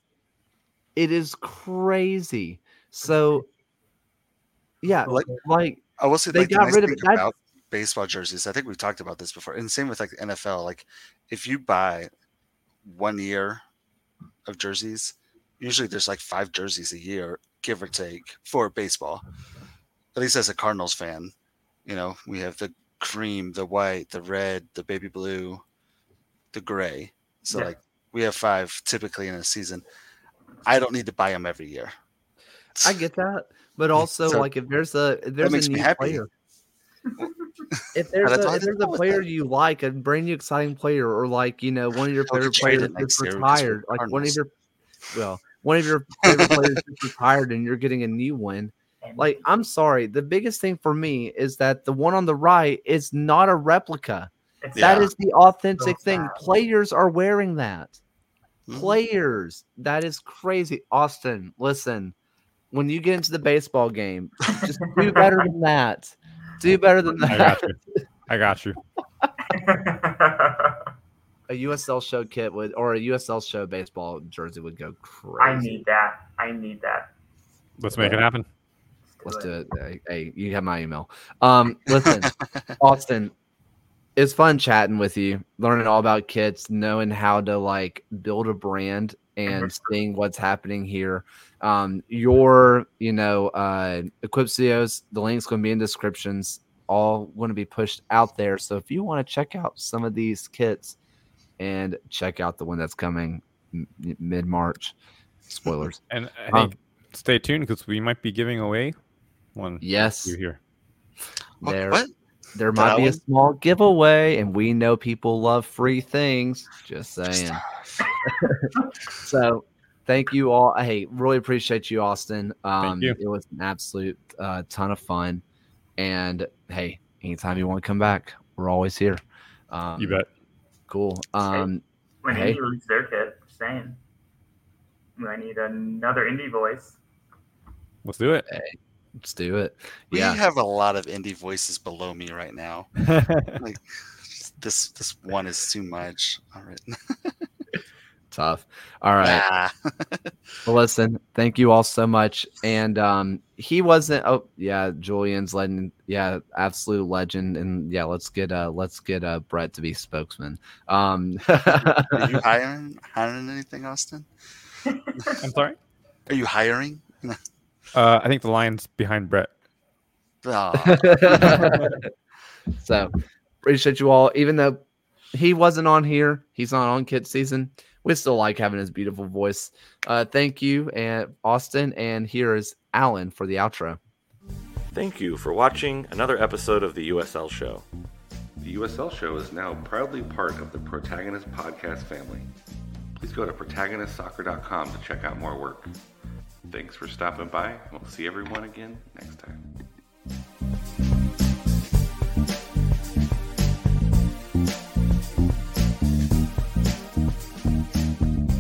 crazy. So yeah, like I will say They like the got nice rid of thing it. That's- about baseball jerseys. I think we've talked about this before, and same with like the NFL. Like if you buy 1 year of jerseys, usually there's like 5 jerseys a year, give or take, for baseball. At least as a Cardinals fan, you know, we have the cream, the white, the red, the baby blue, the gray. So Yeah. like we have 5 typically in a season. I don't need to buy them every year. I get that, but also So, like if there's a makes me new happy. player, if there's That's a why if they there's go a with player that. you like, a brand new exciting player, or like one of your I'll favorite get players traded just next year because we're retired, like Cardinals. one of your favorite players just retired, and you're getting a new one. Like, I'm sorry, the biggest thing for me is that the one on the right is not a replica. It's That Yeah. is the authentic So thing. sad. Players are wearing that. Mhm. Players. That is crazy. Austin, listen, when you get into the baseball game, just do better than that. Do better than I that. got you. I got you. A USL show kit would, or a USL show baseball jersey would go crazy. I need that. Let's make it happen. Let's do it. Hey, you have my email. Listen, Austin, it's fun chatting with you, learning all about kits, knowing how to like build a brand and seeing what's happening here. Your, Equipsios, the link's going to be in descriptions, all going to be pushed out there. So if you want to check out some of these kits and check out the one that's coming mid-March, spoilers. And hey, stay tuned because we might be giving away one. Yes. You here? What? There might be a small giveaway, and we know people love free things. Just saying. So, thank you all. Hey, really appreciate you, Austin. Thank you. It was an absolute ton of fun. And hey, anytime you want to come back, we're always here. You bet. Cool. When hey. Indie releases their kit, just saying. I need another indie voice. Let's do it. Hey, let's do it. We Yeah. have a lot of indie voices below me right now. Like this one is too much. All right. Tough. All right. Well, listen, thank you all so much. And he wasn't. Oh, yeah, Julian's legend. Yeah, absolute legend. And yeah, let's get Brett to be spokesman. Are you hiring anything, Austin? I'm sorry. Are you hiring? I think the line's behind Brett. So appreciate you all. Even though he wasn't on here, he's not on kit season. We still like having his beautiful voice. Thank you, and Austin. And here is Alan for the outro. Thank you for watching another episode of the USL Show. The USL Show is now proudly part of the Protagonist Podcast family. Please go to protagonistsoccer.com to check out more work. Thanks for stopping by. We'll see everyone again next time.